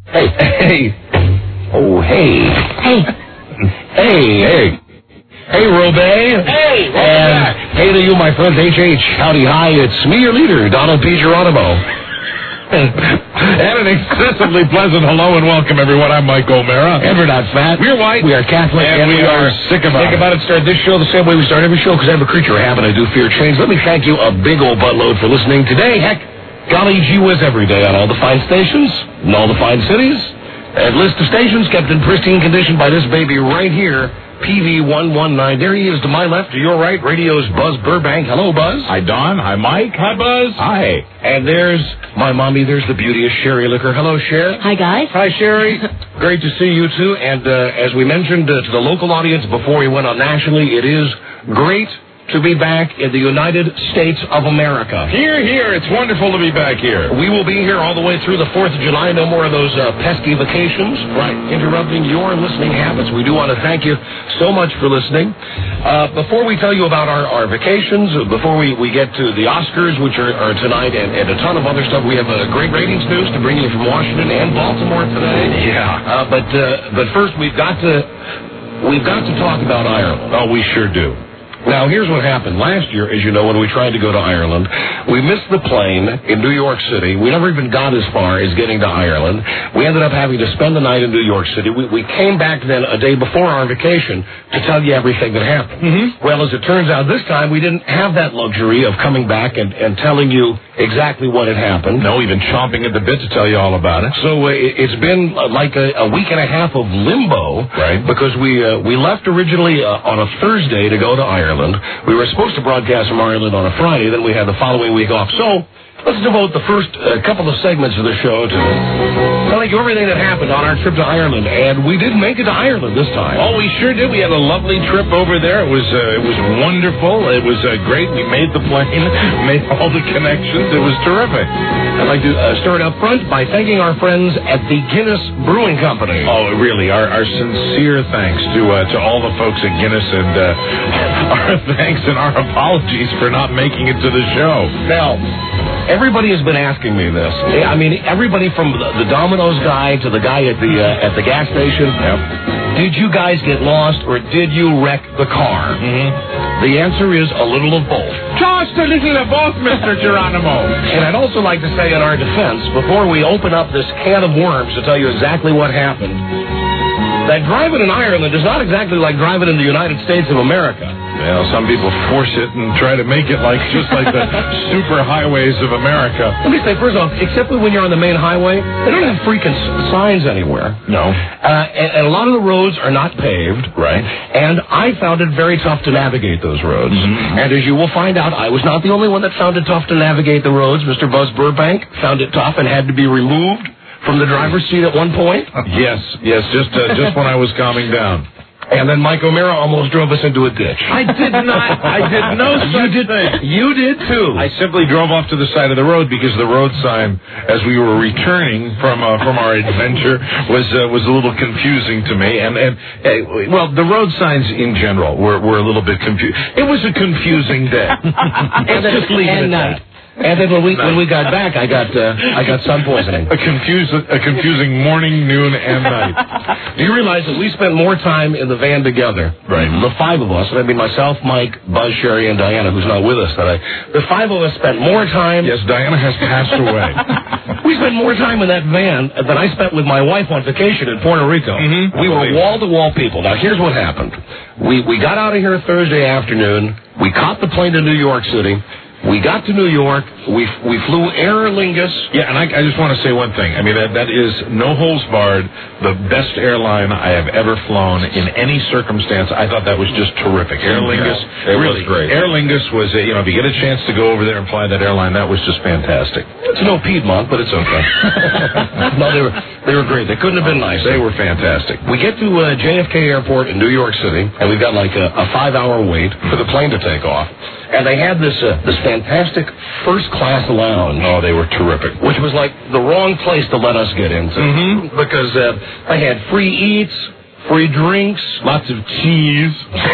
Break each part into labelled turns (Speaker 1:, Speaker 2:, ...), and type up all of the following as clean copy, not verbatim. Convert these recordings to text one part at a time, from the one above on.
Speaker 1: Hey. Oh, hey. Hey. Hey, Robay.
Speaker 2: Hey, welcome
Speaker 1: back. Hey to you, my friend H.H. Howdy, hi. It's me, your leader, Donald P. Geronimo.
Speaker 2: And an excessively pleasant hello and welcome, everyone. I'm Mike O'Mara.
Speaker 1: And we're not fat.
Speaker 2: We're white.
Speaker 1: We are Catholic.
Speaker 2: And we are sick about it.
Speaker 1: Start this show the same way we start every show, because every creature of habit, I do fear change. Let me thank you a big old buttload for listening today. Heck, golly gee whiz every day on all the fine stations and all the fine cities. A list of stations kept in pristine condition by this baby right here, PV119. There he is to my left, to your right, radio's Buzz Burbank. Hello, Buzz.
Speaker 2: Hi, Don. Hi, Mike. Hi, Buzz.
Speaker 1: Hi. And there's my mommy. There's the beauteous Sherry Liquor. Hello, Sher.
Speaker 3: Hi, guys.
Speaker 1: Hi, Sherry. Great to see you, too. And as we mentioned to the local audience before we went on nationally, it is great to be back in the United States of America.
Speaker 2: Here. It's wonderful to be back here.
Speaker 1: We will be here all the way through the 4th of July. No more of those pesky vacations.
Speaker 2: Right.
Speaker 1: Interrupting your listening habits. We do want to thank you so much for listening. Before we tell you about our vacations, before we get to the Oscars, which are tonight, and a ton of other stuff, we have great ratings news to bring you from Washington and Baltimore today.
Speaker 2: Yeah.
Speaker 1: But first, we've got to talk about Ireland.
Speaker 2: Oh, we sure do.
Speaker 1: Now, here's what happened. Last year, as you know, when we tried to go to Ireland, we missed the plane in New York City. We never even got as far as getting to Ireland. We ended up having to spend the night in New York City. We came back then a day before our vacation to tell you everything that happened.
Speaker 2: Mm-hmm.
Speaker 1: Well, as it turns out, this time we didn't have that luxury of coming back and telling you exactly what had happened.
Speaker 2: No, even chomping at the bit to tell you all about it.
Speaker 1: So it's been like a week and a half of limbo.
Speaker 2: Right.
Speaker 1: Because we left originally on a Thursday to go to Ireland. We were supposed to broadcast from Ireland on a Friday, then we had the following week off. So let's devote the first couple of segments of the show to telling you everything that happened on our trip to Ireland. And we did make it to Ireland this time.
Speaker 2: Oh, we sure did. We had a lovely trip over there. It was wonderful. It was great. We made the plane, made all the connections. It was terrific.
Speaker 1: I'd like to start up front by thanking our friends at the Guinness Brewing Company.
Speaker 2: Oh, really, our sincere thanks to all the folks at Guinness, and our thanks and our apologies for not making it to the show.
Speaker 1: Now, everybody has been asking me this. I mean, everybody from the Domino's guy to the guy at the gas station.
Speaker 2: Yep.
Speaker 1: Did you guys get lost, or did you wreck the car?
Speaker 2: Mm-hmm.
Speaker 1: The answer is a little of both.
Speaker 2: Just a little of both, Mr. Geronimo.
Speaker 1: And I'd also like to say in our defense, before we open up this can of worms to tell you exactly what happened, that driving in Ireland is not exactly like driving in the United States of America.
Speaker 2: Well, some people force it and try to make it just like the super highways of America.
Speaker 1: Let me say, first off, except when you're on the main highway, they don't have freaking signs anywhere.
Speaker 2: No.
Speaker 1: And a lot of the roads are not paved.
Speaker 2: Right.
Speaker 1: And I found it very tough to navigate those roads.
Speaker 2: Mm-hmm.
Speaker 1: And as you will find out, I was not the only one that found it tough to navigate the roads. Mr. Buzz Burbank found it tough and had to be removed from the driver's seat at one point.
Speaker 2: Yes, just when I was calming down.
Speaker 1: And then Mike O'Mara almost drove us into a ditch.
Speaker 2: I did not. I did no such thing.
Speaker 1: You did too.
Speaker 2: I simply drove off to the side of the road because the road sign, as we were returning from our adventure, was a little confusing to me. And well, the road signs in general were a little bit confusing. It was a confusing day. Just leave it at that.
Speaker 1: And then when we got back, I got sun poisoning.
Speaker 2: A confusing morning, noon, and night.
Speaker 1: Do you realize that we spent more time in the van together?
Speaker 2: Right.
Speaker 1: The five of us, I mean myself, Mike, Buzz, Sherry, and Diana, who's not with us today. The five of us spent more time.
Speaker 2: Yes, Diana has passed away.
Speaker 1: We spent more time in that van than I spent with my wife on vacation in Puerto Rico.
Speaker 2: Mm-hmm.
Speaker 1: We were wall-to-wall people. Now, here's what happened. We got out of here Thursday afternoon. We caught the plane to New York City. We got to New York. We flew Aer Lingus.
Speaker 2: Yeah, and I just want to say one thing. I mean, that is, no holds barred, the best airline I have ever flown in any circumstance. I thought that was just terrific. Aer Lingus,
Speaker 1: it was great.
Speaker 2: Aer Lingus was, if you get a chance to go over there and fly that airline, that was just fantastic.
Speaker 1: It's no Piedmont, but it's okay. No, they were great. They couldn't have been nicer.
Speaker 2: They were fantastic.
Speaker 1: We get to JFK Airport in New York City, and we've got like a 5-hour wait for the plane to take off. And they had this fantastic first-class lounge.
Speaker 2: Oh, they were terrific.
Speaker 1: Which was like the wrong place to let us get into.
Speaker 2: Mm-hmm.
Speaker 1: Because they had free eats, free drinks,
Speaker 2: lots of cheese,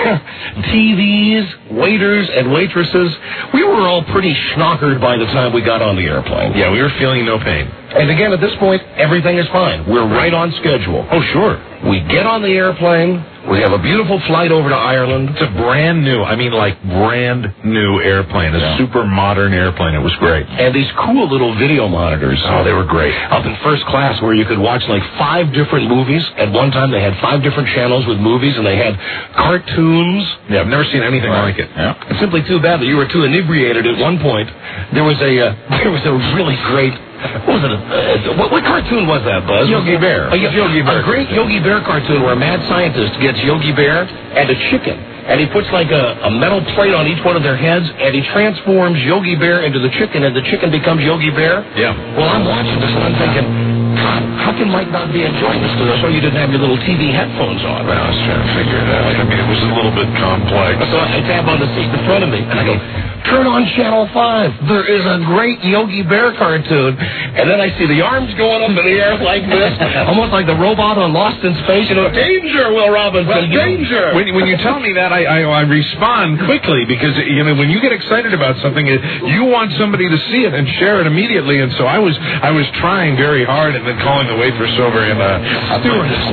Speaker 1: TVs, waiters and waitresses. We were all pretty schnockered by the time we got on the airplane.
Speaker 2: Yeah, we were feeling no pain.
Speaker 1: And again, at this point, everything is fine. We're right on schedule.
Speaker 2: Oh, sure.
Speaker 1: We get on the airplane. We have a beautiful flight over to Ireland.
Speaker 2: It's a brand new, brand new airplane. A super modern airplane. It was great.
Speaker 1: And these cool little video monitors.
Speaker 2: Oh, they were great.
Speaker 1: Up in first class where you could watch 5 different movies. At one time, they had 5 different channels with movies, and they had cartoons.
Speaker 2: Yeah, I've never seen anything like it.
Speaker 1: Yeah. It's simply too bad that you were too inebriated at one point. There was a really great... What was it? What cartoon was that, Buzz?
Speaker 2: Yogi Bear.
Speaker 1: Yogi Bear. A great Yogi Bear cartoon where a mad scientist gets Yogi Bear and a chicken. And he puts a metal plate on each one of their heads, and he transforms Yogi Bear into the chicken, and the chicken becomes Yogi Bear.
Speaker 2: Yeah.
Speaker 1: Well, I'm watching this, and I'm thinking, God, how can Mike not be enjoying this? Because I saw you didn't have your little TV headphones on.
Speaker 2: Well, I was trying to figure it out. I mean, it was a little bit complex.
Speaker 1: So I tap on the seat in front of me, and I go, turn on Channel 5. There is a great Yogi Bear cartoon. And then I see the arms going up in the air like this, almost like the robot on Lost in Space. Danger, Will Robinson, danger.
Speaker 2: When you tell me that, I respond quickly because, when you get excited about something, you want somebody to see it and share it immediately. And so I was trying very hard and then calling the waitress over and
Speaker 1: stewardess.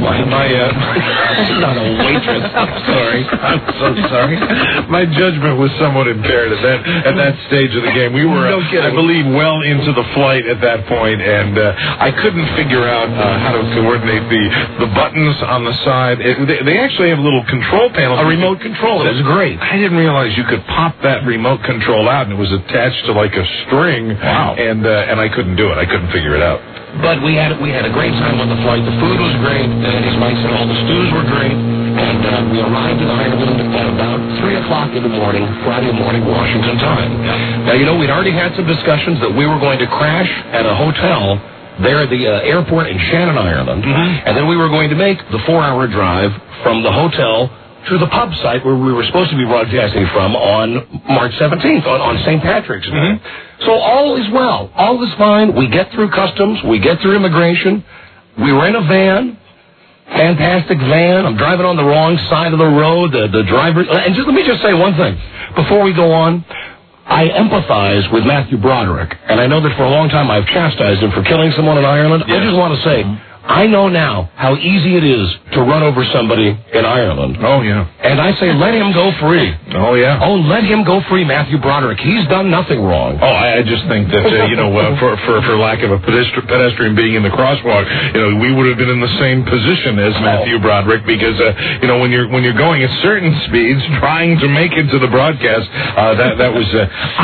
Speaker 1: Not a waitress.
Speaker 2: I'm sorry. I'm so sorry. My judgment was somewhat impaired at that stage of the game. We were, I believe, well into the flight at that point, and I couldn't figure out how to coordinate the buttons on the side. They actually have a little control panel.
Speaker 1: A remote control. It was great.
Speaker 2: I didn't realize you could pop that remote control out, and it was attached to a string.
Speaker 1: Wow.
Speaker 2: And I couldn't do it. I couldn't figure it out.
Speaker 1: But we had a great time on the flight. The food was great, and as Mike said, all the stews were great. And we arrived in Ireland at about 3 o'clock in the morning, Friday morning, Washington time. Now, we'd already had some discussions that we were going to crash at a hotel there at the airport in Shannon, Ireland. Mm-hmm. And then we were going to make the 4-hour drive from the hotel to the pub site where we were supposed to be broadcasting from on March 17th, on St. Patrick's Day. Mm-hmm. So all is well. All is fine. We get through customs. We get through immigration. We were in a van. Fantastic van. I'm driving on the wrong side of the road. The driver... And let me just say one thing. Before we go on, I empathize with Matthew Broderick. And I know that for a long time I've chastised him for killing someone in Ireland. Yes. I just want to say... I know now how easy it is to run over somebody in Ireland.
Speaker 2: Oh, yeah.
Speaker 1: And I say, let him go free.
Speaker 2: Oh, yeah.
Speaker 1: Oh, let him go free, Matthew Broderick. He's done nothing wrong.
Speaker 2: Oh, I just think that, for lack of a pedestrian being in the crosswalk, we would have been in the same position as Matthew Broderick because, when you're going at certain speeds, trying to make it to the broadcast, that was,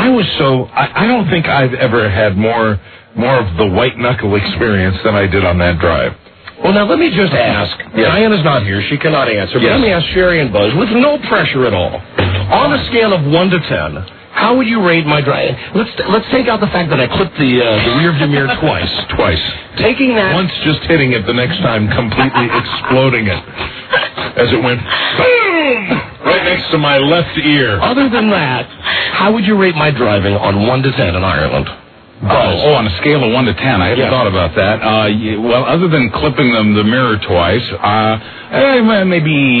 Speaker 2: I don't think I've ever had more of the white-knuckle experience than I did on that drive.
Speaker 1: Well, now, let me just ask. Yes. Diana's not here. She cannot answer. But let me ask Sherry and Buzz, with no pressure at all. On a scale of 1 to 10, how would you rate my drive? Let's take out the fact that I clipped the rearview mirror twice.
Speaker 2: Twice.
Speaker 1: Taking that...
Speaker 2: Once just hitting it, the next time completely exploding it. As it went, boom! Right next to my left ear.
Speaker 1: Other than that, how would you rate my driving on 1 to 10 in Ireland?
Speaker 3: On a scale of 1 to 10, I hadn't thought about that. Well, other than clipping the mirror twice, maybe.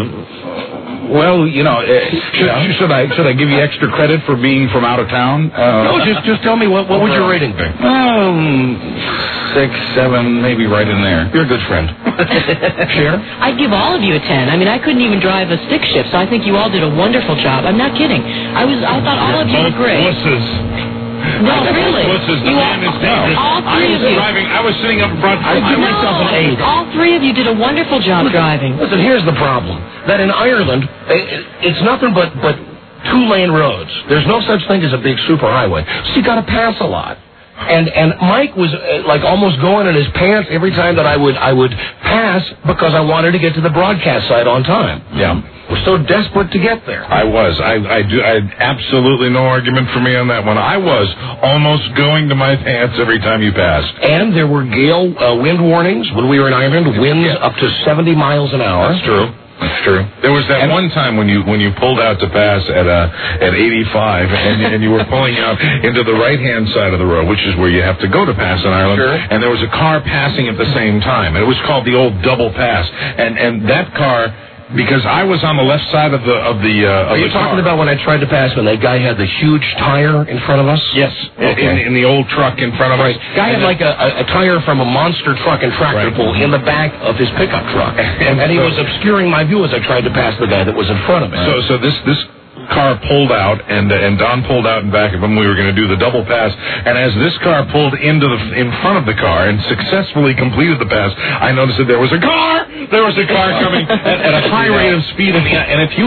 Speaker 3: Should I give you extra credit for being from out of town?
Speaker 1: No, just tell me what would your rating be?
Speaker 3: 6, 7, maybe right in there.
Speaker 1: You're a good friend. Cher?
Speaker 4: I'd give all of you a 10. I mean, I couldn't even drive a stick shift, so I think you all did a wonderful job. I'm not kidding. I thought all of you were great. No, really. All three of you.
Speaker 2: I was sitting up front.
Speaker 1: I give myself an 8.
Speaker 4: All three of you did a wonderful job driving.
Speaker 1: Listen, here's the problem. That in Ireland, it's nothing but 2-lane roads. There's no such thing as a big superhighway. So you got to pass a lot. And Mike was almost going in his pants every time that I would pass because I wanted to get to the broadcast site on time.
Speaker 2: Yeah.
Speaker 1: We're so desperate to get there.
Speaker 2: I was. I had absolutely no argument for me on that one. I was almost going to my pants every time you passed.
Speaker 1: And there were gale wind warnings when we were in Ireland. Winds up to 70 miles an hour.
Speaker 2: That's true. That's true. There was that one time when you pulled out to pass at 85 and you were pulling out into the right-hand side of the road, which is where you have to go to pass in Ireland.
Speaker 1: Sure.
Speaker 2: And there was a car passing at the same time. And it was called the old double pass. And that car because I was on the left side of the
Speaker 1: Are you talking about when I tried to pass when that guy had the huge tire in front of us?
Speaker 2: Yes, in the old truck in front of us.
Speaker 1: Guy had like a tire from a monster truck and tractor pull in the back of his pickup truck, and he was obscuring my view as I tried to pass the guy that was in front of me.
Speaker 2: So this car pulled out, and Don pulled out in back of him. We were going to do the double pass, and as this car pulled in front of the car and successfully completed the pass, I noticed that there was a car coming at a high rate of speed, and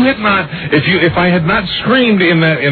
Speaker 2: if I had not screamed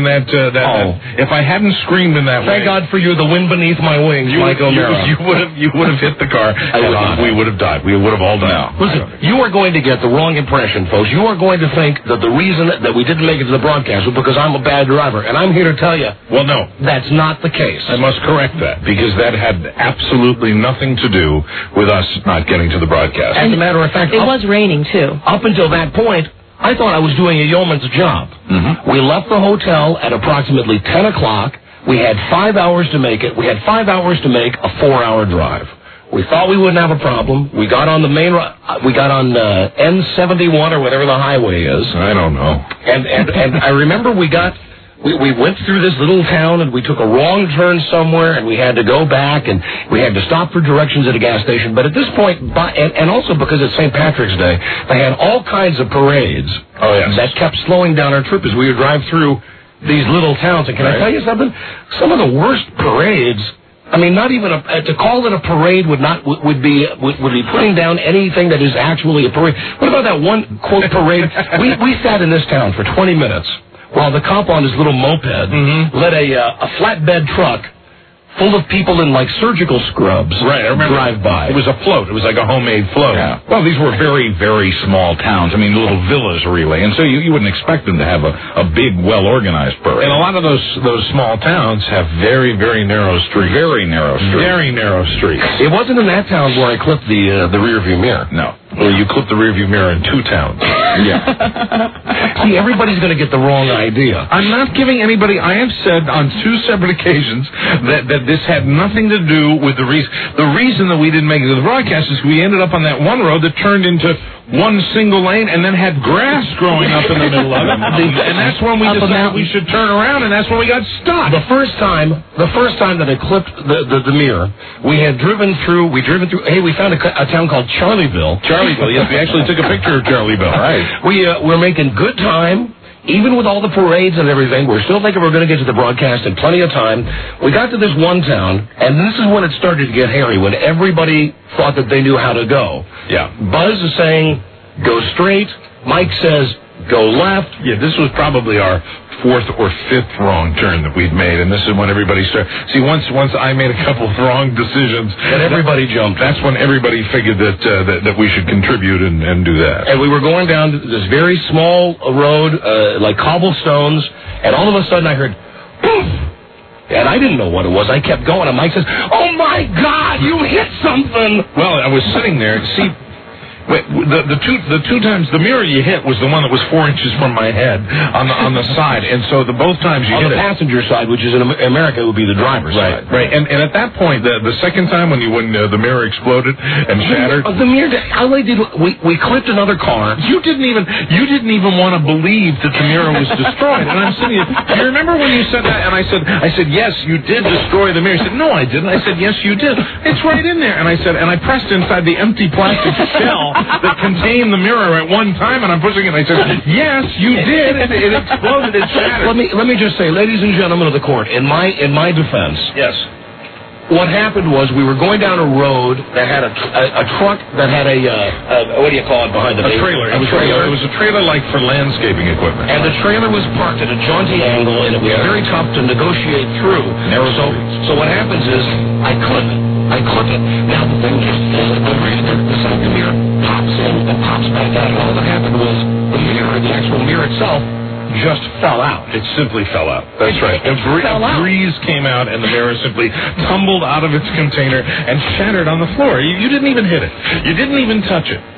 Speaker 2: if I hadn't screamed in that way,
Speaker 1: thank God for you, the wind beneath my wings, Mike O'Mara.
Speaker 2: You would have hit the car, and we would have died. We would have all died.
Speaker 1: Listen, you are going to get the wrong impression, folks. You are going to think that the reason that we didn't make it to the broadcast was because I'm a bad driver, and I'm here to tell you,
Speaker 2: well, no,
Speaker 1: that's not the case.
Speaker 2: I must correct that, because that had absolutely nothing to do with us not getting to the broadcast.
Speaker 1: As a matter of fact,
Speaker 4: it was raining too.
Speaker 1: Up until that point, I thought I was doing a yeoman's job.
Speaker 2: Mm-hmm.
Speaker 1: We left the hotel at approximately 10 o'clock. We had 5 hours to make it. We had 5 hours to make a 4-hour drive. We thought we wouldn't have a problem. We got on the main we got on N71 or whatever the highway is.
Speaker 2: I don't know.
Speaker 1: And I remember we went through this little town, and we took a wrong turn somewhere, and we had to go back, and we had to stop for directions at a gas station. But at this point, and also because it's St. Patrick's Day, they had all kinds of parades that kept slowing down our trip as we would drive through these little towns. And can I tell you something? Some of the worst parades, I mean, not even to call it a parade would be putting down anything that is actually a parade. What about that one quote parade? We sat in this town for 20 minutes while the cop on his little moped let a flatbed truck full of people in like surgical scrubs drive by.
Speaker 2: It was a float. It was like a homemade float.
Speaker 3: Yeah. Well, these were very, very small towns. I mean, little villas, really. And so you wouldn't expect them to have a big, well-organized parade.
Speaker 2: And a lot of those small towns have very, very narrow streets.
Speaker 3: Very narrow streets.
Speaker 2: Very narrow streets.
Speaker 1: It wasn't in that town where I clipped the rearview mirror.
Speaker 3: No.
Speaker 2: Well, you clipped the rearview mirror in 2 towns.
Speaker 3: Yeah.
Speaker 1: See, everybody's going to get the wrong idea.
Speaker 2: I'm not giving anybody. I have said on 2 separate occasions that this had nothing to do with the reason. The reason that we didn't make it to the broadcast is we ended up on that one road that turned into one single lane and then had grass growing up in the middle of it. And that's when we decided we should turn around, and that's when we got stuck.
Speaker 1: The first time that I clipped the mirror, we had driven through. Hey, we found a town called Charlieville.
Speaker 2: Charlieville, yes, we actually took a picture of Charlieville.
Speaker 1: Right. We're making good time. Even with all the parades and everything, we're still thinking we're going to get to the broadcast in plenty of time. We got to this one town, and this is when it started to get hairy, when everybody thought that they knew how to go.
Speaker 2: Yeah.
Speaker 1: Buzz is saying, go straight. Mike says, go left.
Speaker 2: Yeah, this was probably our 4th or 5th wrong turn that we'd made, and this is when everybody started. See, once I made a couple of wrong decisions,
Speaker 1: and everybody jumped.
Speaker 2: That's when everybody figured that we should contribute and do that.
Speaker 1: And we were going down this very small road, like cobblestones, and all of a sudden I heard, poof! And I didn't know what it was. I kept going, and Mike says, "Oh my God, you hit something!"
Speaker 2: Well, I was sitting there. See. The two times the mirror you hit was the one that was 4 inches from my head on the side, and so both times you hit
Speaker 1: on the passenger side, which is in America, it would be the driver's side.
Speaker 2: Right. And at that point, the second time when the mirror exploded and shattered,
Speaker 1: the mirror. All I did, we clipped another car.
Speaker 2: You didn't even want to believe that the mirror was destroyed. And I'm sitting here. Do you remember when you said that? And I said yes, you did destroy the mirror. He said no, I didn't. I said yes, you did. It's right in there. And I pressed inside the empty plastic shell that contained the mirror at one time, and I'm pushing it, and I said, yes, you did, and it exploded, it shattered.
Speaker 1: Let me just say, ladies and gentlemen of the court, in my defense,
Speaker 2: yes,
Speaker 1: what happened was we were going down a road that had a truck that had what do you call it behind the
Speaker 2: trailer. It was a trailer like for landscaping equipment.
Speaker 1: And the trailer was parked at a jaunty angle, and it was very tough to negotiate through. So what happens is I clip it. Now the thing just the side of the mirror pops in and pops back out. And all that happened was the actual mirror itself, just fell out.
Speaker 2: It simply fell out. That's right. A breeze came out, and the mirror simply tumbled out of its container and shattered on the floor. You didn't even hit it. You didn't even touch it.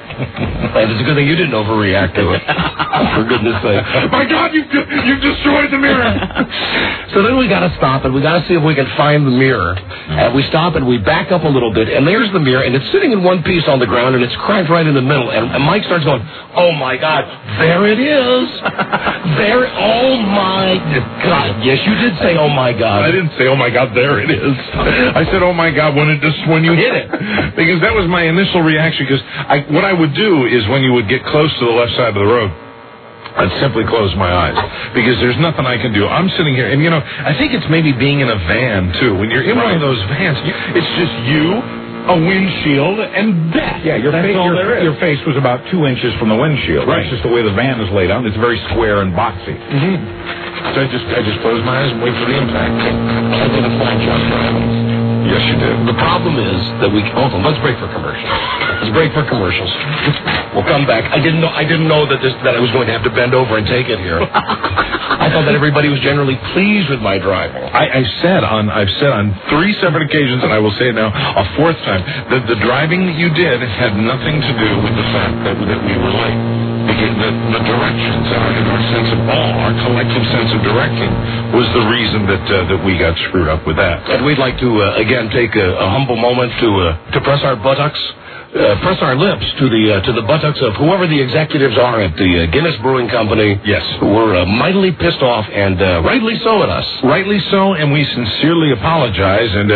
Speaker 1: It's a good thing you didn't overreact to it. For goodness sake.
Speaker 2: My God, you've destroyed the mirror.
Speaker 1: So then we got to stop and we got to see if we can find the mirror. And we stop and we back up a little bit, and there's the mirror, and it's sitting in one piece on the ground, and it's cracked right in the middle. And Mike starts going, "Oh my God, there it is! There! Oh my God! Yes, you did say, oh my God."
Speaker 2: I didn't say, "Oh my God, there it is." I said, "Oh my God," when you hit it, because that was my initial reaction. Because what I would do is when you would get close to the left side of the road, I'd simply close my eyes because there's nothing I can do. I'm sitting here, and I think it's maybe being in a van too. When you're in one of those vans, it's just you, a windshield, and that.
Speaker 3: Yeah, your face was about 2 inches from the windshield.
Speaker 2: Right.
Speaker 3: That's just the way the van is laid out. It's very square and boxy.
Speaker 2: Mm-hmm. So I just close my eyes and wait for the impact.
Speaker 1: I did a fine job driving.
Speaker 2: Yes, you did.
Speaker 1: The problem is that hold on, let's break for commercials. Let's break for commercials. We'll come back. I didn't know that I was going to have to bend over and take it here. I thought that everybody was generally pleased with my driving.
Speaker 2: I've said on 3 separate occasions, and I will say it now a 4th time, that the driving that you did had nothing to do with the fact that we were late. Because the directions, our sense of our collective sense of directing was the reason that we got screwed up with that.
Speaker 1: And we'd like to again take a humble moment to press our buttocks. Press our lips to the buttocks of whoever the executives are at the Guinness Brewing Company.
Speaker 2: Yes.
Speaker 1: Who were mightily pissed off, and rightly so at us.
Speaker 2: Rightly so, and we sincerely apologize, and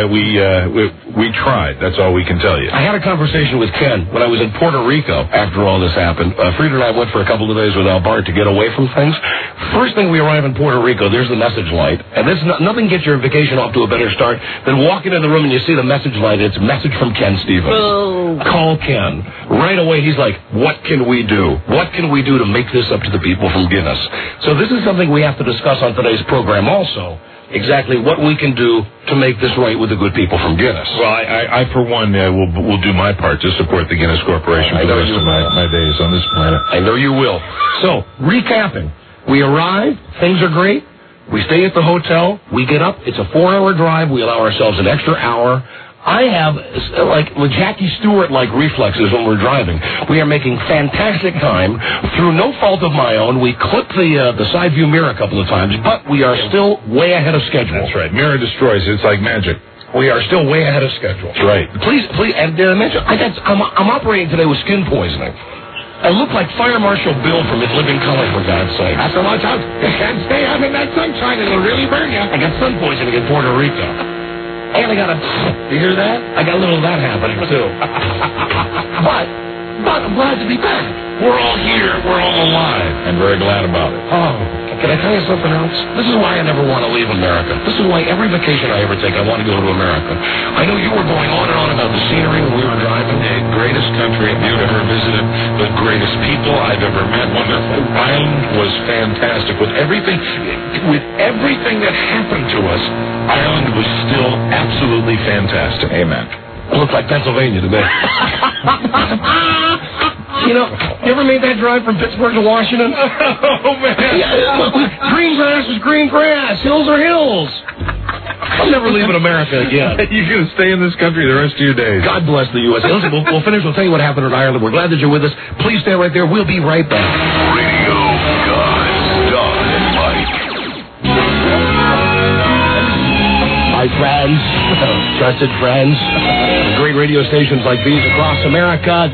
Speaker 2: we tried. That's all we can tell you.
Speaker 1: I had a conversation with Ken when I was in Puerto Rico after all this happened. Frida and I went for a couple of days with Albert to get away from things. First thing we arrive in Puerto Rico, there's the message light. And nothing gets your vacation off to a better start than walking in the room and you see the message light. It's a message from Ken Stevens.
Speaker 4: Oh.
Speaker 1: Call Ken. Right away, he's like, what can we do? What can we do to make this up to the people from Guinness? So this is something we have to discuss on today's program also. Exactly what we can do to make this right with the good people from Guinness.
Speaker 2: Well, I for one, will do my part to support the Guinness Corporation for the rest of my days on this planet.
Speaker 1: I know you will. So, recapping. We arrive. Things are great. We stay at the hotel. We get up. It's a 4-hour drive. We allow ourselves an extra hour. I have, with Jackie Stewart-like reflexes when we're driving. We are making fantastic time. Through no fault of my own, we clipped the side view mirror a couple of times, but we are still way ahead of schedule.
Speaker 2: That's right. Mirror destroys. It's like magic.
Speaker 1: We are still way ahead of schedule.
Speaker 2: That's right.
Speaker 1: Please, and did I mention, I'm operating today with skin poisoning. I look like Fire Marshal Bill from In Living Color, for God's sake. I have to watch out. You can't stay out in that sunshine. It'll really burn you. I got sun poisoning in Puerto Rico. And I got you hear that? I got a little of that happening, too. But I'm glad to be back. We're all here. We're all alive.
Speaker 3: And very glad about it.
Speaker 1: Oh, can I tell you something else? This is why I never want to leave America. This is why every vacation I ever take, I want to go to America. I know you were going on and on about the scenery when we were driving.
Speaker 2: The greatest country you've ever visited, the greatest people I've ever met. Wonderful. Ireland was fantastic. With everything that happened to us, Ireland was still absolutely fantastic.
Speaker 3: Amen.
Speaker 1: It looked like Pennsylvania to me. You ever made that drive from Pittsburgh to Washington?
Speaker 2: Oh, man.
Speaker 1: Green grass is green grass. Hills are hills. I'm never leaving America again.
Speaker 2: You're going to stay in this country the rest of your days.
Speaker 1: God bless the U.S. Listen, we'll finish. We'll tell you what happened in Ireland. We're glad that you're with us. Please stay right there. We'll be right back.
Speaker 5: Radio Don and Mike.
Speaker 1: My friends, trusted friends, great radio stations like these across America,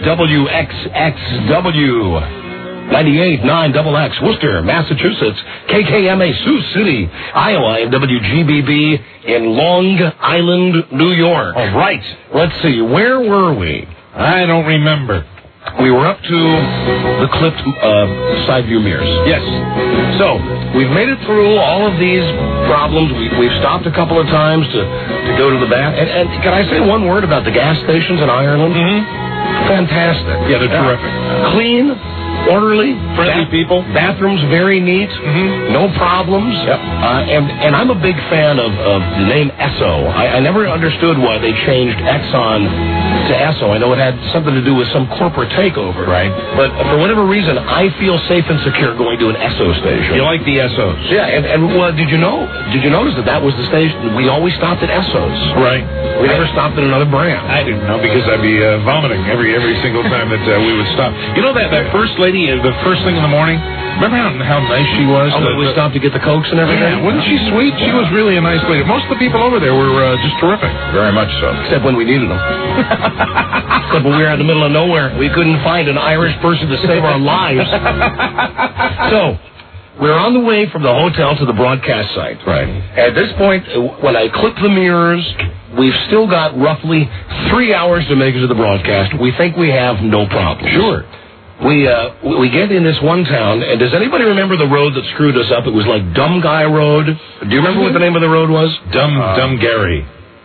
Speaker 1: WXXW, 98.9 XX, Worcester, Massachusetts, KKMA, Sioux City, Iowa, and WGBB in Long Island, New York.
Speaker 2: All right.
Speaker 1: Let's see, where were we?
Speaker 2: I don't remember.
Speaker 1: We were up to the clipped side view mirrors.
Speaker 2: Yes.
Speaker 1: So, we've made it through all of these problems. We've stopped a couple of times to go to the bath. And can I say one word about the gas stations in Ireland?
Speaker 2: Mm-hmm.
Speaker 1: Fantastic.
Speaker 2: Yeah, they're terrific.
Speaker 1: Clean, orderly,
Speaker 2: friendly people.
Speaker 1: Bathrooms very neat.
Speaker 2: Mm-hmm.
Speaker 1: No problems.
Speaker 2: Yep.
Speaker 1: And I'm a big fan of the name Esso. I never understood why they changed Exxon to Esso. I know it had something to do with some corporate takeover.
Speaker 2: Right.
Speaker 1: But for whatever reason, I feel safe and secure going to an Esso station.
Speaker 2: You like the Essos?
Speaker 1: Yeah, and well, did you notice that was the station? We always stopped at Essos.
Speaker 2: Right.
Speaker 1: We never stopped at another brand.
Speaker 2: I didn't know because I'd be vomiting every single time that we would stop. You know that first lady, the first thing in the morning, remember how nice she was?
Speaker 1: Oh, we stopped to get the Cokes and everything?
Speaker 2: Yeah, wasn't she sweet? She was really a nice lady. Most of the people over there were just terrific. Very much so.
Speaker 1: Except when we needed them. Except when we were in the middle of nowhere. We couldn't find an Irish person to save our lives. So, we're on the way from the hotel to the broadcast site.
Speaker 2: Right.
Speaker 1: At this point, when I clip the mirrors, we've still got roughly 3 hours to make it to the broadcast. We think we have no problem.
Speaker 2: Sure.
Speaker 1: We get in this one town, and does anybody remember the road that screwed us up? It was like Dumb Guy Road. Do you remember what the name of the road was?
Speaker 2: Dumb Gary.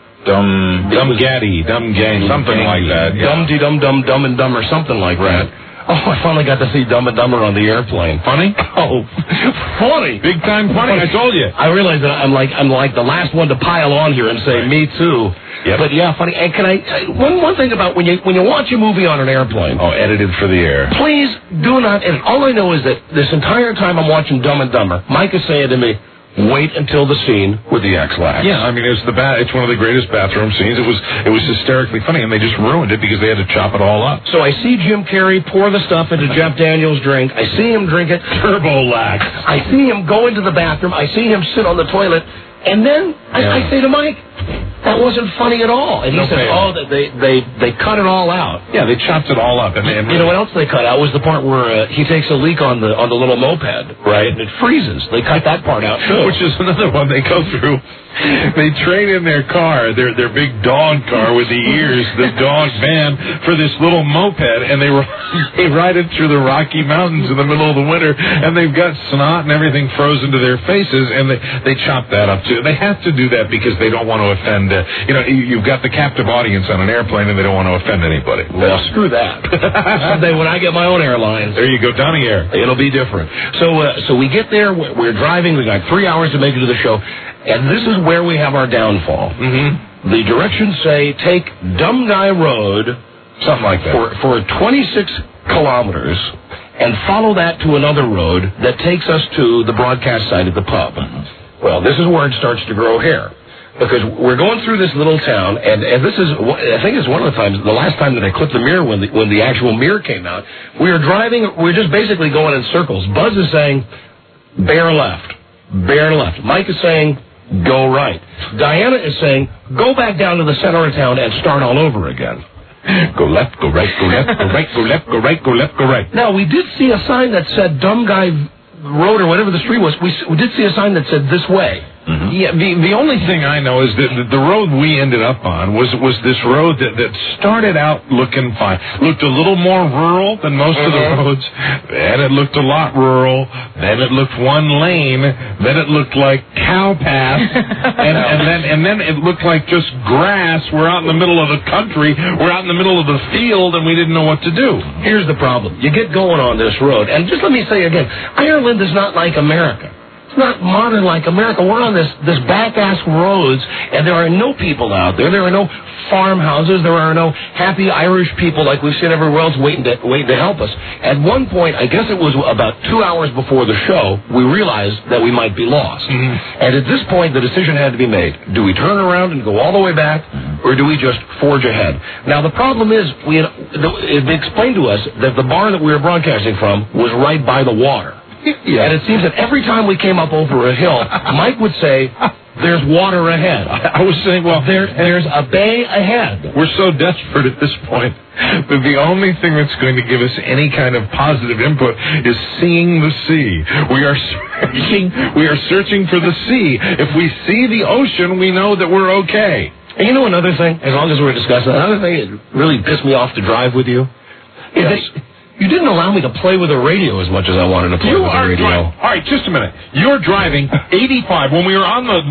Speaker 2: Dumb Gaddy. Dumb Gang. Something like that. Yeah.
Speaker 1: Dumb and Dumber, something like that. Oh, I finally got to see Dumb and Dumber on the airplane.
Speaker 2: Funny?
Speaker 1: Oh, funny.
Speaker 2: Big time funny, I told you.
Speaker 1: I realize that I'm like the last one to pile on here and say, me too.
Speaker 2: Yep.
Speaker 1: But yeah, funny. And can I, one thing about when you watch a movie on an airplane.
Speaker 2: Oh, edited for the air.
Speaker 1: Please do not edit. All I know is that this entire time I'm watching Dumb and Dumber, Mike is saying to me, wait until the scene with the X-Lax.
Speaker 2: Yeah, I mean, it's one of the greatest bathroom scenes. It was hysterically funny, and they just ruined it because they had to chop it all up.
Speaker 1: So I see Jim Carrey pour the stuff into Jeff Daniels' drink. I see him drink it.
Speaker 2: Turbo-Lax.
Speaker 1: I see him go into the bathroom. I see him sit on the toilet. And then I say to Mike, that wasn't funny at all. And he said, they cut it all out.
Speaker 2: Yeah, they chopped it all up. And
Speaker 1: you know what else they cut out was the part where he takes a leak on the little moped, right? And it freezes. They cut that part out too.
Speaker 2: Which is another one they go through. They trade in their car, their big dog car with the ears, the dog van, for this little moped, and they ride it through the Rocky Mountains in the middle of the winter, and they've got snot and everything frozen to their faces, and they chop that up too. They have to do that because they don't want to offend. You've got the captive audience on an airplane, and they don't want to offend anybody.
Speaker 1: Well, screw that. Someday when I get my own airlines,
Speaker 2: there you go, Donnie Air.
Speaker 1: It'll be different. So we get there. We're driving. We got 3 hours to make it to the show. And this is where we have our downfall. Mm-hmm. The directions say take Dumb Guy Road,
Speaker 2: something like that,
Speaker 1: for 26 kilometers, and follow that to another road that takes us to the broadcast site at the pub. Well, this is where it starts to grow hair. Because we're going through this little town, and this is, I think it's one of the times, the last time that I clipped the mirror when the actual mirror came out, we were driving, we're just basically going in circles. Buzz is saying, bear left. Mike is saying, go right. Diana is saying, go back down to the center of town and start all over again.
Speaker 2: Go left, go right, go left, go right, go left, go right, go left, go right.
Speaker 1: Now, we did see a sign that said Dumb Guy Road or whatever the street was. We did see a sign that said this way.
Speaker 2: Mm-hmm. Yeah, the only thing I know is that the road we ended up on was this road that started out looking fine. Looked a little more rural than most of the roads. Then it looked a lot rural. Then it looked one lane. Then it looked like cow path. and then it looked like just grass. We're out in the middle of the country. We're out in the middle of the field, and we didn't know what to do.
Speaker 1: Here's the problem. You get going on this road, and just let me say again, Ireland is not like America. It's not modern like America. We're on this back-ass roads, and there are no people out there. There are no farmhouses. There are no happy Irish people like we've seen everywhere else waiting to help us. At one point, I guess it was about 2 hours before the show, we realized that we might be lost. Mm-hmm. And at this point, the decision had to be made. Do we turn around and go all the way back, or do we just forge ahead? Now, the problem is, it explained to us that the bar that we were broadcasting from was right by the water. Yeah. And it seems that every time we came up over a hill, Mike would say, there's water ahead.
Speaker 2: I was saying, well,
Speaker 1: there's a bay ahead.
Speaker 2: We're so desperate at this point that the only thing that's going to give us any kind of positive input is seeing the sea. We are searching for the sea. If we see the ocean, we know that we're okay.
Speaker 1: And you know another thing, as long as we're discussing, another thing that really pissed me off to drive with you?
Speaker 2: Yes.
Speaker 1: You didn't allow me to play with the radio as much as I wanted to play with the radio.
Speaker 2: All right, just a minute. You're driving 85 when we were on the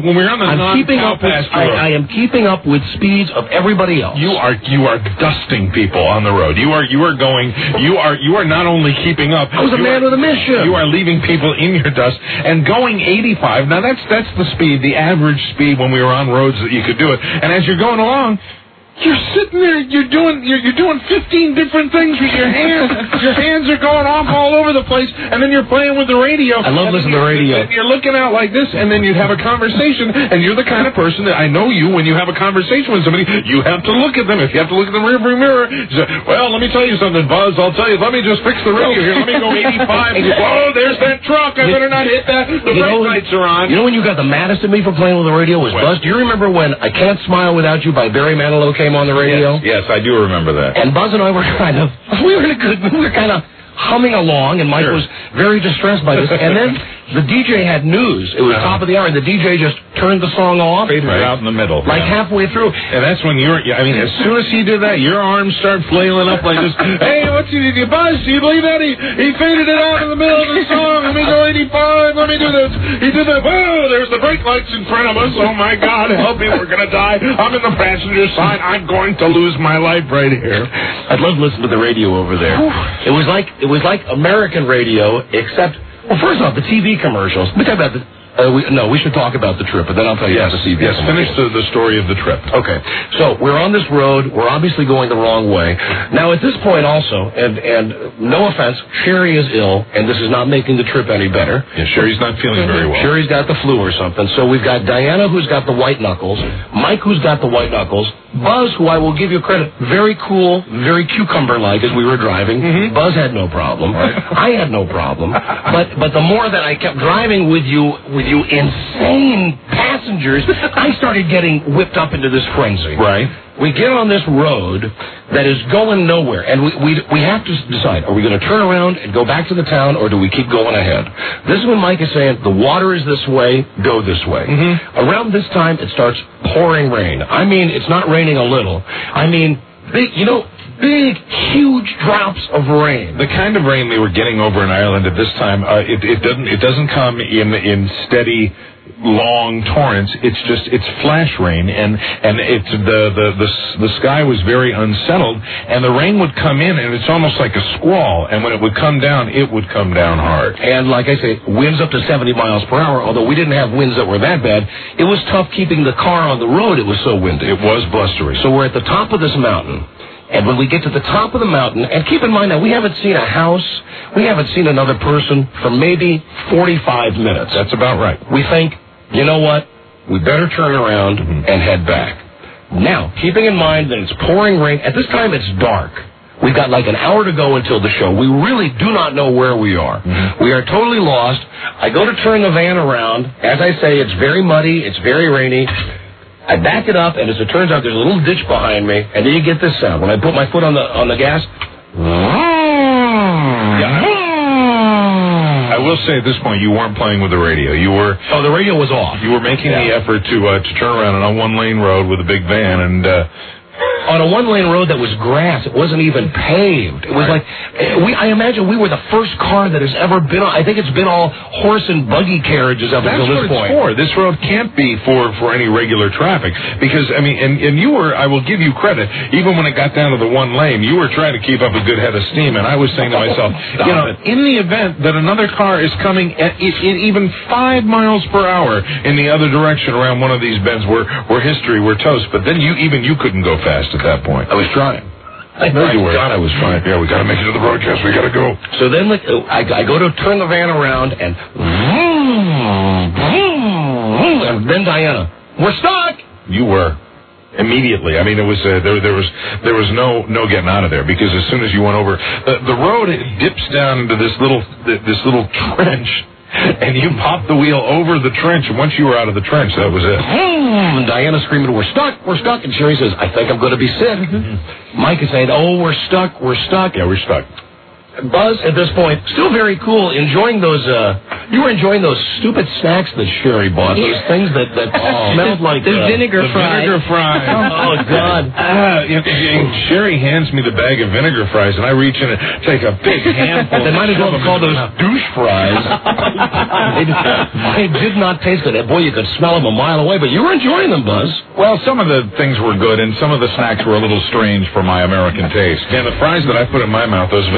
Speaker 1: I am keeping up with speeds of everybody else.
Speaker 2: You are dusting people on the road. You are not only keeping up.
Speaker 1: I was a man with a mission.
Speaker 2: You are leaving people in your dust and going 85. Now that's the speed, the average speed when we were on roads that you could do it. And as you're going along, You're sitting there, you're doing 15 different things with your hands. Your hands are going off all over the place, and then you're playing with the radio.
Speaker 1: I love listening to the radio.
Speaker 2: And you're looking out like this, and then you'd have a conversation, and you're the kind of person that I know you, when you have a conversation with somebody, you have to look at them. If you have to look at the rearview mirror, you say, well, let me tell you something, Buzz. I'll tell you, let me just fix the radio here. Let me go 85. Oh, there's that truck. I better not hit that. The brake lights are on.
Speaker 1: You know when you got the maddest at me for playing with the radio was Buzz? Do you remember when I Can't Smile Without You by Barry Manilow came on the radio?
Speaker 2: Yes, I do remember that.
Speaker 1: And Buzz and I were kind of humming along, and Mike was very distressed by this. And then the DJ had news. It was top of the hour, and the DJ just turned the song off.
Speaker 2: Faded out in the middle.
Speaker 1: Like halfway through.
Speaker 2: And that's when as soon as he did that, your arms start flailing up like this. Hey, Buzz, do you believe that? He faded it out in the middle of the song. Let me go 85. Let me do this. He did that. Whoa, there's the brake lights in front of us. Oh, my God, help me. We're going to die. I'm in the passenger side. I'm going to lose my life right here.
Speaker 1: I'd love to listen to the radio over there. It was like American radio, except, well, first off, the TV commercials. We talk about we should talk about the trip, but then I'll tell you about the TV.
Speaker 2: Yes, finish the story of the trip.
Speaker 1: Okay, so we're on this road. We're obviously going the wrong way. Now, at this point also, and no offense, Sherry is ill, and this is not making the trip any better.
Speaker 2: Yeah, Sherry's not feeling very well.
Speaker 1: Sherry's got the flu or something. So we've got Diana, who's got the white knuckles, Mike, who's got the white knuckles, Buzz, who I will give you credit, very cool, very cucumber-like as we were driving. Buzz had no problem. I had no problem. But the more that I kept driving with you insane passengers, I started getting whipped up into this frenzy.
Speaker 2: Right.
Speaker 1: We get on this road that is going nowhere, and we have to decide, are we going to turn around and go back to the town, or do we keep going ahead? This is when Mike is saying, the water is this way, go this way. Around this time, it starts pouring rain. I mean, it's not raining a little. I mean, big, huge drops of rain.
Speaker 2: The kind of rain they were getting over in Ireland at this time, it doesn't come in steady, long torrents. It's flash rain, and it's the sky was very unsettled, and the rain would come in, and it's almost like a squall, and when it would come down, it would come down hard.
Speaker 1: And like I say, winds up to 70 miles per hour, although we didn't have winds that were that bad. It was tough keeping the car on the road. It was so windy.
Speaker 2: It was blustery.
Speaker 1: So we're at the top of this mountain. And when we get to the top of the mountain, and keep in mind now, we haven't seen a house, we haven't seen another person for maybe 45 minutes.
Speaker 2: That's about right.
Speaker 1: We think, you know what, we better turn around and head back. Now, keeping in mind that it's pouring rain, at this time it's dark. We've got like an hour to go until the show. We really do not know where we are. We are totally lost. I go to turn the van around. As I say, it's very muddy, it's very rainy. I back it up, and as it turns out, there's a little ditch behind me, and then you get this sound. When I put my foot on the gas,
Speaker 2: I will say at this point, you weren't playing with the radio.
Speaker 1: The radio was off.
Speaker 2: You were making the effort to turn around on a one-lane road with a big van, and
Speaker 1: on a one-lane road that was grass. It wasn't even paved. It was like, I imagine we were the first car that has ever been on. I think it's been all horse and buggy carriages up until this point.
Speaker 2: That's what it's for. This road can't be for any regular traffic. Because, I mean, and you were, I will give you credit, even when it got down to the one lane, you were trying to keep up a good head of steam. And I was saying to myself, in the event that another car is coming at even 5 miles per hour in the other direction around one of these bends, we're history, we're toast. But then you couldn't go fast at that point.
Speaker 1: I was trying.
Speaker 2: I was trying. Yeah, we got to make it to the broadcast. We got to go.
Speaker 1: So then I go to turn the van around, and then Diana, we're stuck.
Speaker 2: You were. Immediately. I mean, it was there was no getting out of there, because as soon as you went over the road, it dips down into this little trench. And you popped the wheel over the trench, and once you were out of the trench, that was it.
Speaker 1: And Diana screaming, we're stuck. And Sherry says, I think I'm going to be sick. Mike is saying, we're stuck.
Speaker 2: Yeah, we're stuck.
Speaker 1: Buzz, at this point, still very cool, enjoying those, you were enjoying those stupid snacks that Sherry bought, those things that smelled like...
Speaker 4: The vinegar fries.
Speaker 2: Vinegar fries.
Speaker 1: Oh, God.
Speaker 2: Sherry hands me the bag of vinegar fries, and I reach in and take a big handful.
Speaker 1: They might as well have called those douche fries. They did not taste good. Boy, you could smell them a mile away, but you were enjoying them, Buzz.
Speaker 3: Well, some of the things were good, and some of the snacks were a little strange for my American taste.
Speaker 2: And the fries that I put in my mouth, those vinegar fries,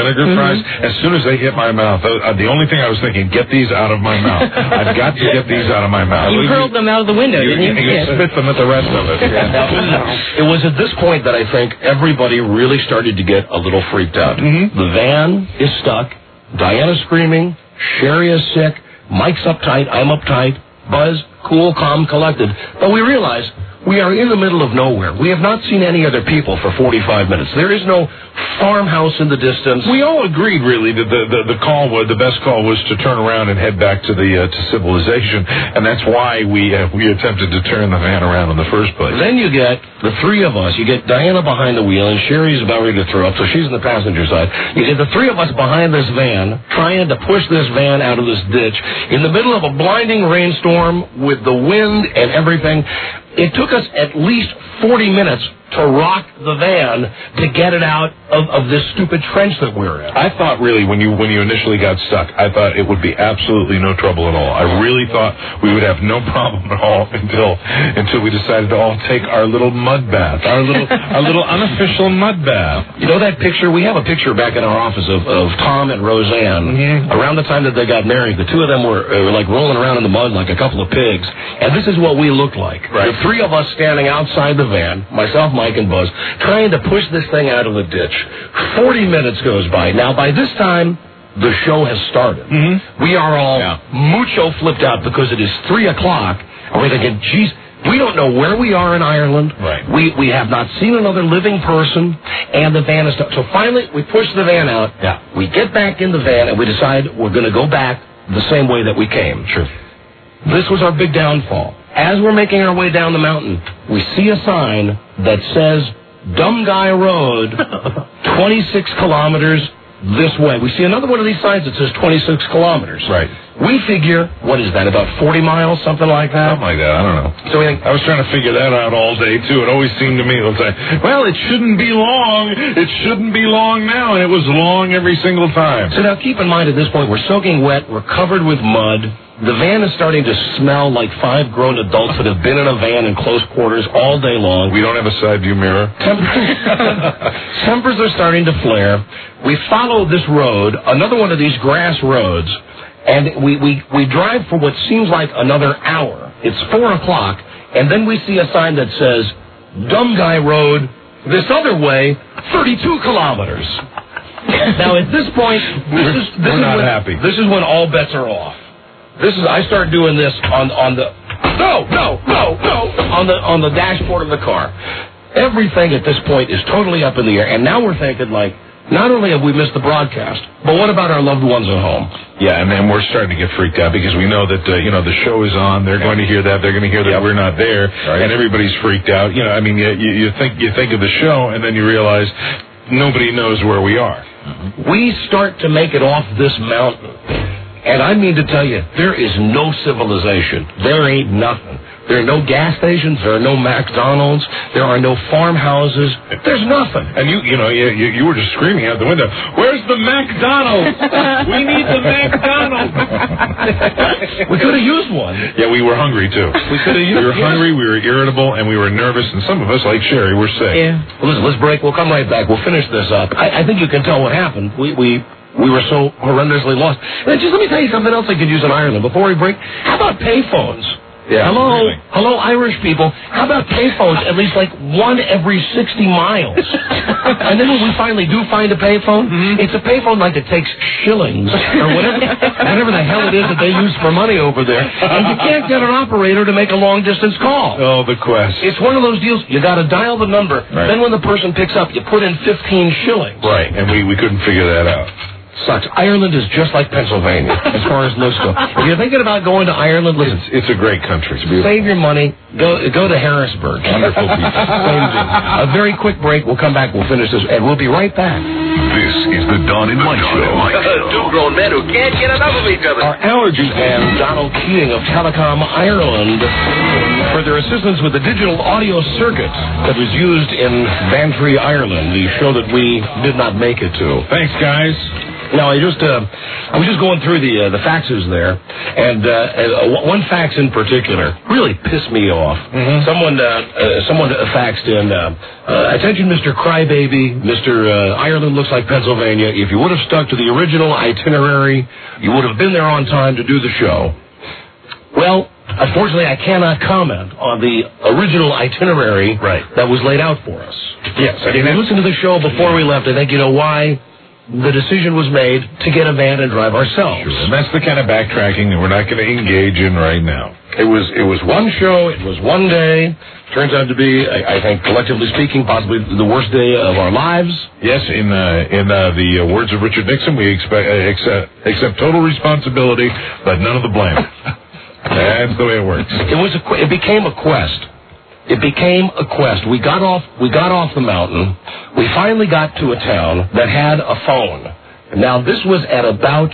Speaker 2: fries. As soon as they hit my mouth, the only thing I was thinking, get these out of my mouth. I've got to get these out of my mouth.
Speaker 4: You hurled them out of the window, didn't you?
Speaker 2: You spit them at the rest of it.
Speaker 1: It was at this point that I think everybody really started to get a little freaked out. The van is stuck. Diana's screaming. Sherry is sick. Mike's uptight. I'm uptight. Buzz, cool, calm, collected. But we realize we are in the middle of nowhere. We have not seen any other people for 45 minutes. There is no farmhouse in the distance.
Speaker 2: We all agreed, really, that the best call was to turn around and head back to to civilization, and that's why we attempted to turn the van around in the first place.
Speaker 1: Then you get the three of us. You get Diana behind the wheel, and Sherry's about ready to throw up, so she's in the passenger side. You get the three of us behind this van, trying to push this van out of this ditch in the middle of a blinding rainstorm with the wind and everything. It took us at least 40 minutes to rock the van to get it out of this stupid trench that we're in.
Speaker 2: I thought really when you initially got stuck, I thought it would be absolutely no trouble at all. I really thought we would have no problem at all until we decided to all take our little mud bath, our little unofficial mud bath.
Speaker 1: You know that picture? We have a picture back in our office of Tom and Roseanne. Around the time that they got married, the two of them were like rolling around in the mud like a couple of pigs. And this is what we looked like.
Speaker 2: Right.
Speaker 1: The three of us standing outside the van, myself, Mike, and Buzz, trying to push this thing out of the ditch. 40 minutes goes by. Now, by this time, the show has started. We are all mucho flipped out because it is 3 o'clock. And we're thinking, geez, we don't know where we are in Ireland.
Speaker 2: Right.
Speaker 1: We have not seen another living person, and the van is stuck. So finally, we push the van out.
Speaker 2: Yeah.
Speaker 1: We get back in the van, and we decide we're going to go back the same way that we came.
Speaker 2: Sure.
Speaker 1: This was our big downfall. As we're making our way down the mountain, we see a sign that says, Dumb Guy Road, 26 kilometers this way. We see another one of these signs that says 26 kilometers.
Speaker 2: Right.
Speaker 1: We figure, what is that, about 40 miles, something like that?
Speaker 2: Something like that, I don't know.
Speaker 1: So we think,
Speaker 2: I was trying to figure that out all day, too. It always seemed to me, it was like, well, it shouldn't be long. It shouldn't be long now, and it was long every single time.
Speaker 1: So now keep in mind at this point, we're soaking wet, we're covered with mud. The van is starting to smell like 5 grown adults that have been in a van in close quarters all day long.
Speaker 2: We don't have a side view mirror.
Speaker 1: Tempers are starting to flare. We follow this road, another one of these grass roads, and we drive for what seems like another hour. It's 4 o'clock, and then we see a sign that says, Dumb Guy Road, this other way, 32 kilometers. Now, at this point,
Speaker 2: we're not happy.
Speaker 1: This is when all bets are off. I start doing this on the on the dashboard of the car. Everything at this point is totally up in the air, and now we're thinking, like, not only have we missed the broadcast, but what about our loved ones at home?
Speaker 2: Yeah, and then we're starting to get freaked out because we know that the show is on. They're going to hear that. They're going to hear that we're not there, and everybody's freaked out. I mean, you think of the show, and then you realize nobody knows where we are.
Speaker 1: We start to make it off this mountain. And I mean to tell you, there is no civilization. There ain't nothing. There are no gas stations. There are no McDonald's. There are no farmhouses. There's nothing.
Speaker 2: And you were just screaming out the window, "Where's the McDonald's? We need the McDonald's."
Speaker 1: We could have used one.
Speaker 2: Yeah, we were hungry too.
Speaker 1: We could have used.
Speaker 2: We were hungry. We were irritable, and we were nervous. And some of us, like Sherry, were sick.
Speaker 1: Yeah. Well, listen, let's break. We'll come right back. We'll finish this up. I think you can tell what happened. We were so horrendously lost. And just let me tell you something else I could use in Ireland before we break. How about payphones?
Speaker 2: Yeah,
Speaker 1: Hello, Irish people. How about payphones at least like one every 60 miles? And then when we finally do find a payphone, it's a payphone like that takes shillings or whatever the hell it is that they use for money over there. And you can't get an operator to make a long-distance call.
Speaker 2: Oh, the quest.
Speaker 1: It's one of those deals. You got to dial the number. Right. Then when the person picks up, you put in 15 shillings.
Speaker 2: Right, and we couldn't figure that out.
Speaker 1: Sucks. Ireland is just like Pennsylvania as far as looks go. If you're thinking about going to Ireland, listen.
Speaker 2: It's a great country. It's beautiful.
Speaker 1: Save your money. Go to Harrisburg.
Speaker 2: Wonderful people.
Speaker 1: A very quick break. We'll come back. We'll finish this, and we'll be right back.
Speaker 5: This is the Don and Mike Show.
Speaker 6: Two grown men who can't get enough of each other.
Speaker 1: Our allergy man, Donald Keating of Telecom Ireland, for their assistance with the digital audio circuit that was used in Bantry, Ireland, the show that we did not make it to.
Speaker 2: Thanks, guys.
Speaker 1: Now, I was just going through the faxes there, and one fax in particular really pissed me off. Mm-hmm. Someone faxed in, attention, Mr. Crybaby, Mr. Ireland looks like Pennsylvania. If you would have stuck to the original itinerary, you would have been there on time to do the show. Well, unfortunately, I cannot comment on the original itinerary that was laid out for us. Yes, I mean, I listened to the show before we left. I think you know why. The decision was made to get a van and drive ourselves.
Speaker 2: Sure. And that's the kind of backtracking that we're not going to engage in right now.
Speaker 1: It was one show. It was one day. Turns out to be, I think, collectively speaking, possibly the worst day of our lives.
Speaker 2: Yes, in the words of Richard Nixon, we accept total responsibility, but none of the blame. That's the way it works.
Speaker 1: It became a quest. It became a quest. We got off the mountain. We finally got to a town that had a phone. Now, this was at about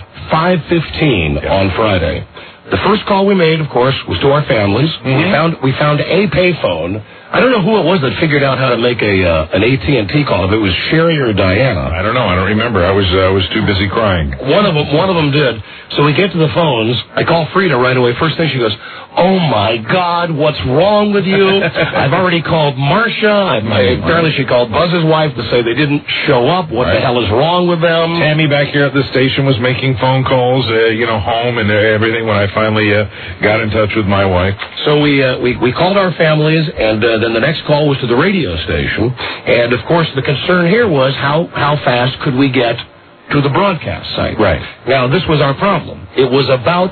Speaker 1: 5:15 on Friday. The first call we made, of course, was to our families. Mm-hmm. We found a payphone. I don't know who it was that figured out how to make an AT&T call. If it was Sherry or Diana,
Speaker 2: I don't know. I don't remember. I was too busy crying.
Speaker 1: One of them did. So we get to the phones. I call Frida right away. First thing she goes, "Oh my God, what's wrong with you?" I've already called Marcia. Apparently she called Buzz's wife to say they didn't show up. What the hell is wrong with them?
Speaker 2: Tammy back here at the station was making phone calls, home and everything when I finally got in touch with my wife.
Speaker 1: So we called our families, and then the next call was to the radio station. And, of course, the concern here was how fast could we get to the broadcast site.
Speaker 2: Right.
Speaker 1: Now, this was our problem. It was about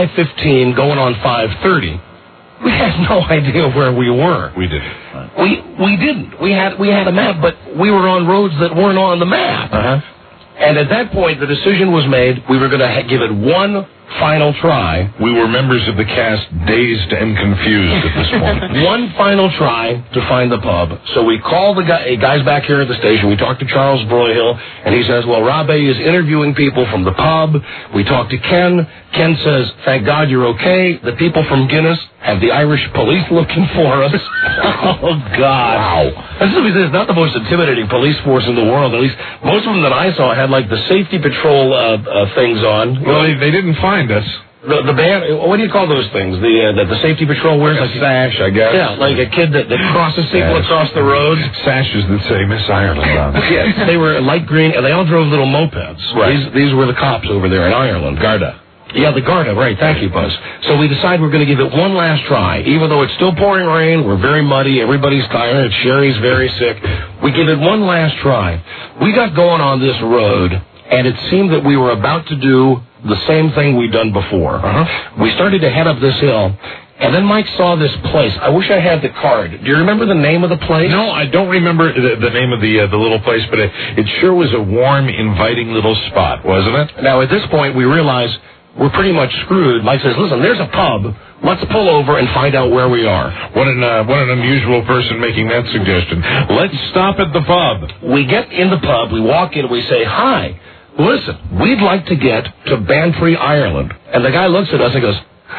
Speaker 1: 5:15 going on 5:30. We had no idea where we were.
Speaker 2: We didn't.
Speaker 1: We didn't. We had a map, but we were on roads that weren't on the map.
Speaker 2: Uh-huh.
Speaker 1: And at that point, the decision was made. We were going to give it one final try.
Speaker 2: We were members of the cast, dazed and confused at this point.
Speaker 1: One final try to find the pub. So we called the guys back here at the station. We talked to Charles Broyhill, and he says, well, Rob A. is interviewing people from the pub. We talked to Ken. Ken says, thank God you're okay. The people from Guinness have the Irish police looking for us. Oh, God. Wow. This is not the most intimidating police force in the world. At least most of them that I saw had, like, the safety patrol things on.
Speaker 2: Well, they didn't find us.
Speaker 1: The band, what do you call those things? The safety patrol wears
Speaker 2: a sash, I guess.
Speaker 1: Yeah, like a kid that crosses people across the road.
Speaker 2: Sashes that say Miss Ireland on them.
Speaker 1: Yes, they were light green, and they all drove little mopeds.
Speaker 2: Right.
Speaker 1: These were the cops over there in Ireland.
Speaker 2: Garda.
Speaker 1: Yeah, the Garda, right. Thank you, Buzz. So we decided we're going to give it one last try. Even though it's still pouring rain, we're very muddy, everybody's tired, Sherry's very sick. We give it one last try. We got going on this road, and it seemed that we were about to do the same thing we'd done before.
Speaker 2: Uh-huh.
Speaker 1: We started to head up this hill, and then Mike saw this place. I wish I had the card. Do you remember the name of the place?
Speaker 2: No, I don't remember the name of the little place, but it sure was a warm, inviting little spot, wasn't it?
Speaker 1: Now, at this point, we realized we're pretty much screwed. Mike says, listen, there's a pub. Let's pull over and find out where we are.
Speaker 2: What an unusual person making that suggestion. Let's stop at the pub.
Speaker 1: We get in the pub. We walk in. We say, hi. Listen, we'd like to get to Bantry, Ireland. And the guy looks at us and goes,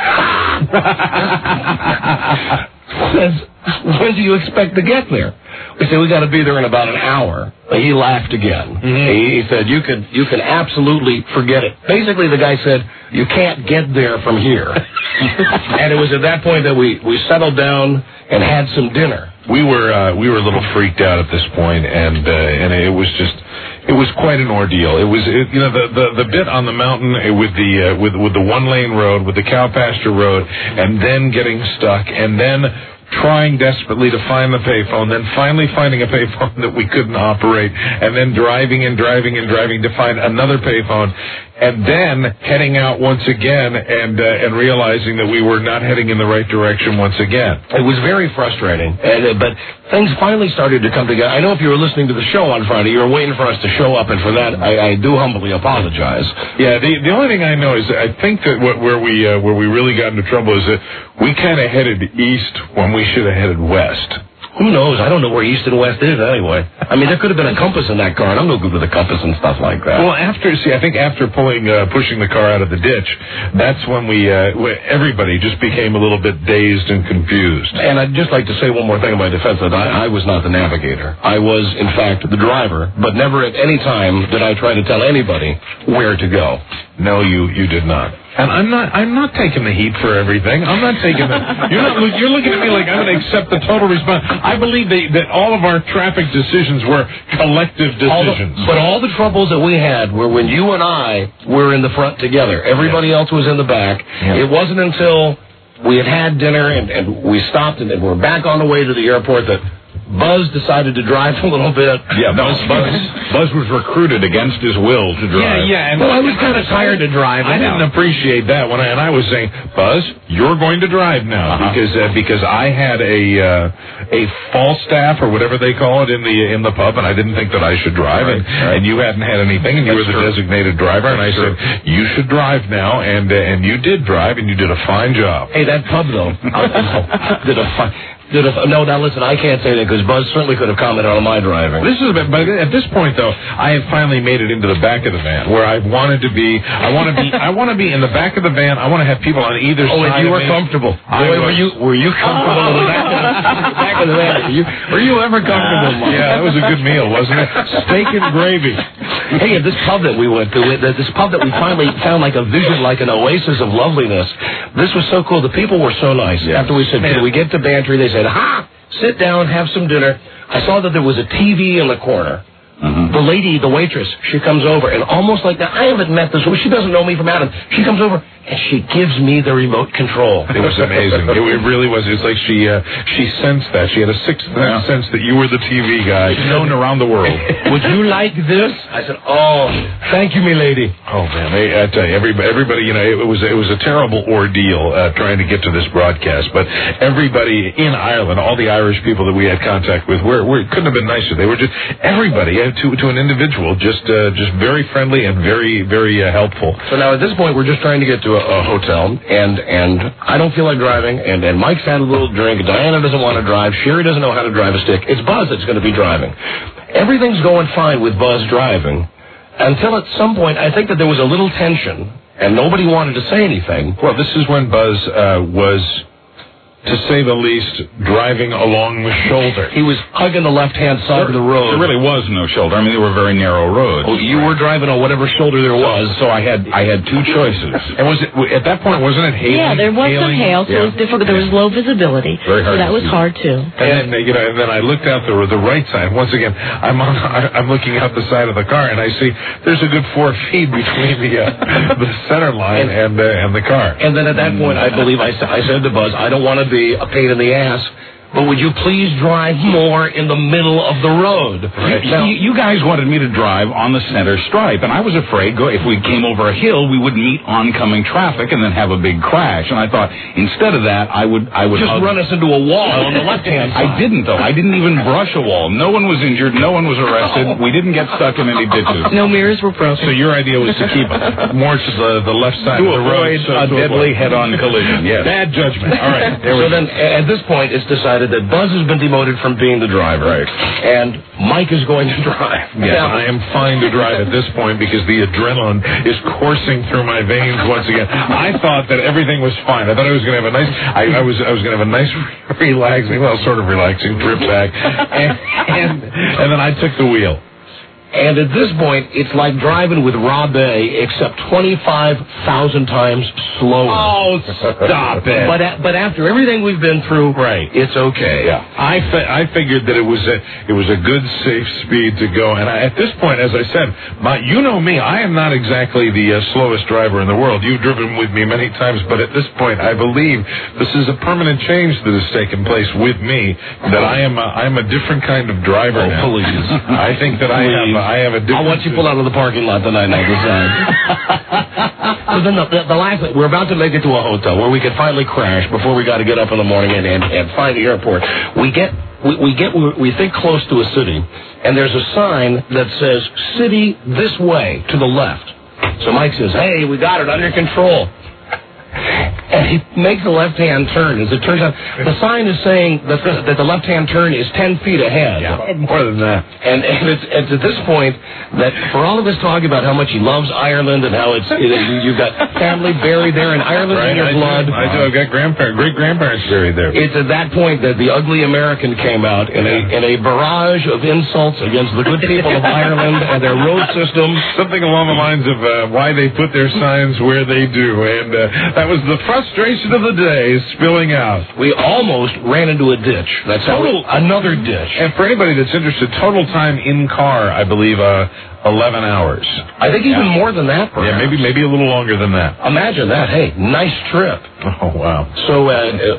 Speaker 1: says, when do you expect to get there? We said, we got to be there in about an hour. He laughed again. Mm-hmm. He said, you can absolutely forget it. Basically, the guy said, you can't get there from here. And it was at that point that we settled down and had some dinner.
Speaker 2: We were a little freaked out at this point, and it was quite an ordeal. It was the bit on the mountain with the one lane road, with the cow pasture road, and then getting stuck, and then trying desperately to find the payphone, then finally finding a payphone that we couldn't operate, and then driving to find another payphone, and then heading out once again and realizing that we were not heading in the right direction once again.
Speaker 1: It was very frustrating, but things finally started to come together. I know if you were listening to the show on Friday, you were waiting for us to show up, and for that, I do humbly apologize.
Speaker 2: Yeah, the only thing I know is that I think that where we really got into trouble is that we kind of headed east when we should have headed west.
Speaker 1: Who knows? I don't know where east and west is anyway. I mean, there could have been a compass in that car, and I'm no good with a compass and stuff like that.
Speaker 2: Well, I think after pushing the car out of the ditch, that's when everybody just became a little bit dazed and confused.
Speaker 1: And I'd just like to say one more thing in my defense, that I was not the navigator. I was, in fact, the driver, but never at any time did I try to tell anybody where to go.
Speaker 2: No, you did not. And I'm not taking the heat for everything. I'm not taking the. You're looking at me like I'm going to accept the total response. I believe that all of our traffic decisions were collective decisions.
Speaker 1: But all the troubles that we had were when you and I were in the front together. Everybody else was in the back. Yeah. It wasn't until we had dinner and we stopped and we're back on the way to the airport that Buzz decided to drive a little bit.
Speaker 3: Yeah, Buzz was recruited against his will to drive.
Speaker 2: Yeah. And
Speaker 1: I was kind of tired to drive.
Speaker 2: I didn't appreciate that when I was saying, Buzz, you're going to drive now because I had a false staff or whatever they call it in the pub, and I didn't think that I should drive, and you hadn't had anything, and you were the designated driver, and I said you should drive now, and you did drive, and you did a fine job.
Speaker 1: Hey, that pub though did a fine. No, now listen, I can't say that because Buzz certainly could have commented on my driving.
Speaker 2: But at this point, though, I have finally made it into the back of the van where I wanted to be. I want to be in the back of the van. I want to have people on either side.
Speaker 1: Oh, and you were comfortable. Were you comfortable in the back of the van? Were you ever comfortable, Mike?
Speaker 2: Yeah, that was a good meal, wasn't it? Steak and gravy.
Speaker 1: Hey, at this pub that we went to, this pub that we finally found like a vision, like an oasis of loveliness. This was so cool. The people were so nice. Yes. After we said, "Can we get to Bantry?" They said, sit down, have some dinner. I saw that there was a TV in the corner. Mm-hmm. The lady, the waitress, she comes over, and almost like that, I haven't met this woman. She doesn't know me from Adam. She comes over, and she gives me the remote control.
Speaker 2: It was amazing. It really was. It's like she sensed that. She had a sixth sense that you were the TV guy.
Speaker 3: Known around the world.
Speaker 1: Would you like this? I said, oh, thank you, me lady.
Speaker 2: Oh, man. I tell you, everybody, it was a terrible ordeal trying to get to this broadcast, but everybody in Ireland, all the Irish people that we had contact with, couldn't have been nicer. They were just, everybody, to an individual, just very friendly and very, very helpful.
Speaker 1: So now at this point, we're just trying to get to a hotel, and I don't feel like driving, and Mike's had a little drink, Diana doesn't want to drive, Sherry doesn't know how to drive a stick. It's Buzz that's going to be driving. Everything's going fine with Buzz driving, until at some point, I think that there was a little tension, and nobody wanted to say anything.
Speaker 2: Well, this is when Buzz was, to say the least, driving along the shoulder.
Speaker 1: He was hugging the left-hand side of the road.
Speaker 3: There really was no shoulder. I mean, they were very narrow roads.
Speaker 1: Oh, you were driving on whatever shoulder there was.
Speaker 3: So I had two choices.
Speaker 2: And was it at that point? Wasn't it hailing?
Speaker 4: Yeah, there was some hail, so it was difficult. There was low visibility,
Speaker 3: very hard,
Speaker 4: so that was hard too.
Speaker 2: And then I looked out the right side. Once again, I'm looking out the side of the car, and I see there's a good 4 feet between the center line and the car.
Speaker 1: And then at that point, I believe I said to Buzz, I don't want to be a pain in the ass, but would you please drive more in the middle of the road?
Speaker 3: Right. Now, you guys wanted me to drive on the center stripe, and I was afraid if we came over a hill, we would meet oncoming traffic and then have a big crash. And I thought, instead of that, I would
Speaker 1: just run us into a wall on the left-hand side.
Speaker 3: I didn't, though. I didn't even brush a wall. No one was injured. No one was arrested. We didn't get stuck in any ditches.
Speaker 4: No mirrors were broken.
Speaker 2: So your idea was to keep more to the left side of the road.
Speaker 3: A deadly head-on collision, yes.
Speaker 2: Bad judgment. All right.
Speaker 1: So then, at this point, it's decided that Buzz has been demoted from being the driver.
Speaker 3: Right.
Speaker 1: And Mike is going to drive.
Speaker 2: Yes, I am fine to drive at this point because the adrenaline is coursing through my veins once again. I thought that everything was fine. I thought I was going to have a nice, I was going to have a nice, relaxing, sort of relaxing trip back. And then I took the wheel.
Speaker 1: And at this point, it's like driving with Rob A, except 25,000 times slower.
Speaker 2: Oh, stop it!
Speaker 1: But after everything we've been through,
Speaker 2: right,
Speaker 1: it's okay.
Speaker 2: Yeah, I figured that it was a good, safe speed to go. And at this point, as I said, you know me, I am not exactly the slowest driver in the world. You've driven with me many times, but at this point, I believe this is a permanent change that has taken place with me. That I am a different kind of driver now.
Speaker 1: Please,
Speaker 2: I think that I have a different...
Speaker 1: I'll watch you pull out of the parking lot tonight and I'll decide. So then the last thing, we're about to make it to a hotel where we can finally crash before we got to get up in the morning and find the airport. We think close to a city, and there's a sign that says, city this way, to the left. So Mike says, hey, we got it under control. and he makes a left-hand turn. As it turns out, the sign is saying that the left-hand turn is 10 feet ahead.
Speaker 2: Yeah, more than that.
Speaker 1: And it's at this point that for all of us talking about how much he loves Ireland and how you've got family buried there in Ireland in your blood.
Speaker 2: I do. I've got great-grandparents buried there.
Speaker 1: It's at that point that the ugly American came out in a barrage of insults against the good people of Ireland and their road system.
Speaker 2: Something along the lines of why they put their signs where they do. And that was the frustration of the day spilling out.
Speaker 1: We almost ran into a ditch. That's another ditch.
Speaker 2: And for anybody that's interested, total time in car, I believe, 11 hours.
Speaker 1: I think even more than that, perhaps.
Speaker 2: Yeah, maybe a little longer than that.
Speaker 1: Imagine that. Hey, nice trip.
Speaker 2: Oh, wow.
Speaker 1: So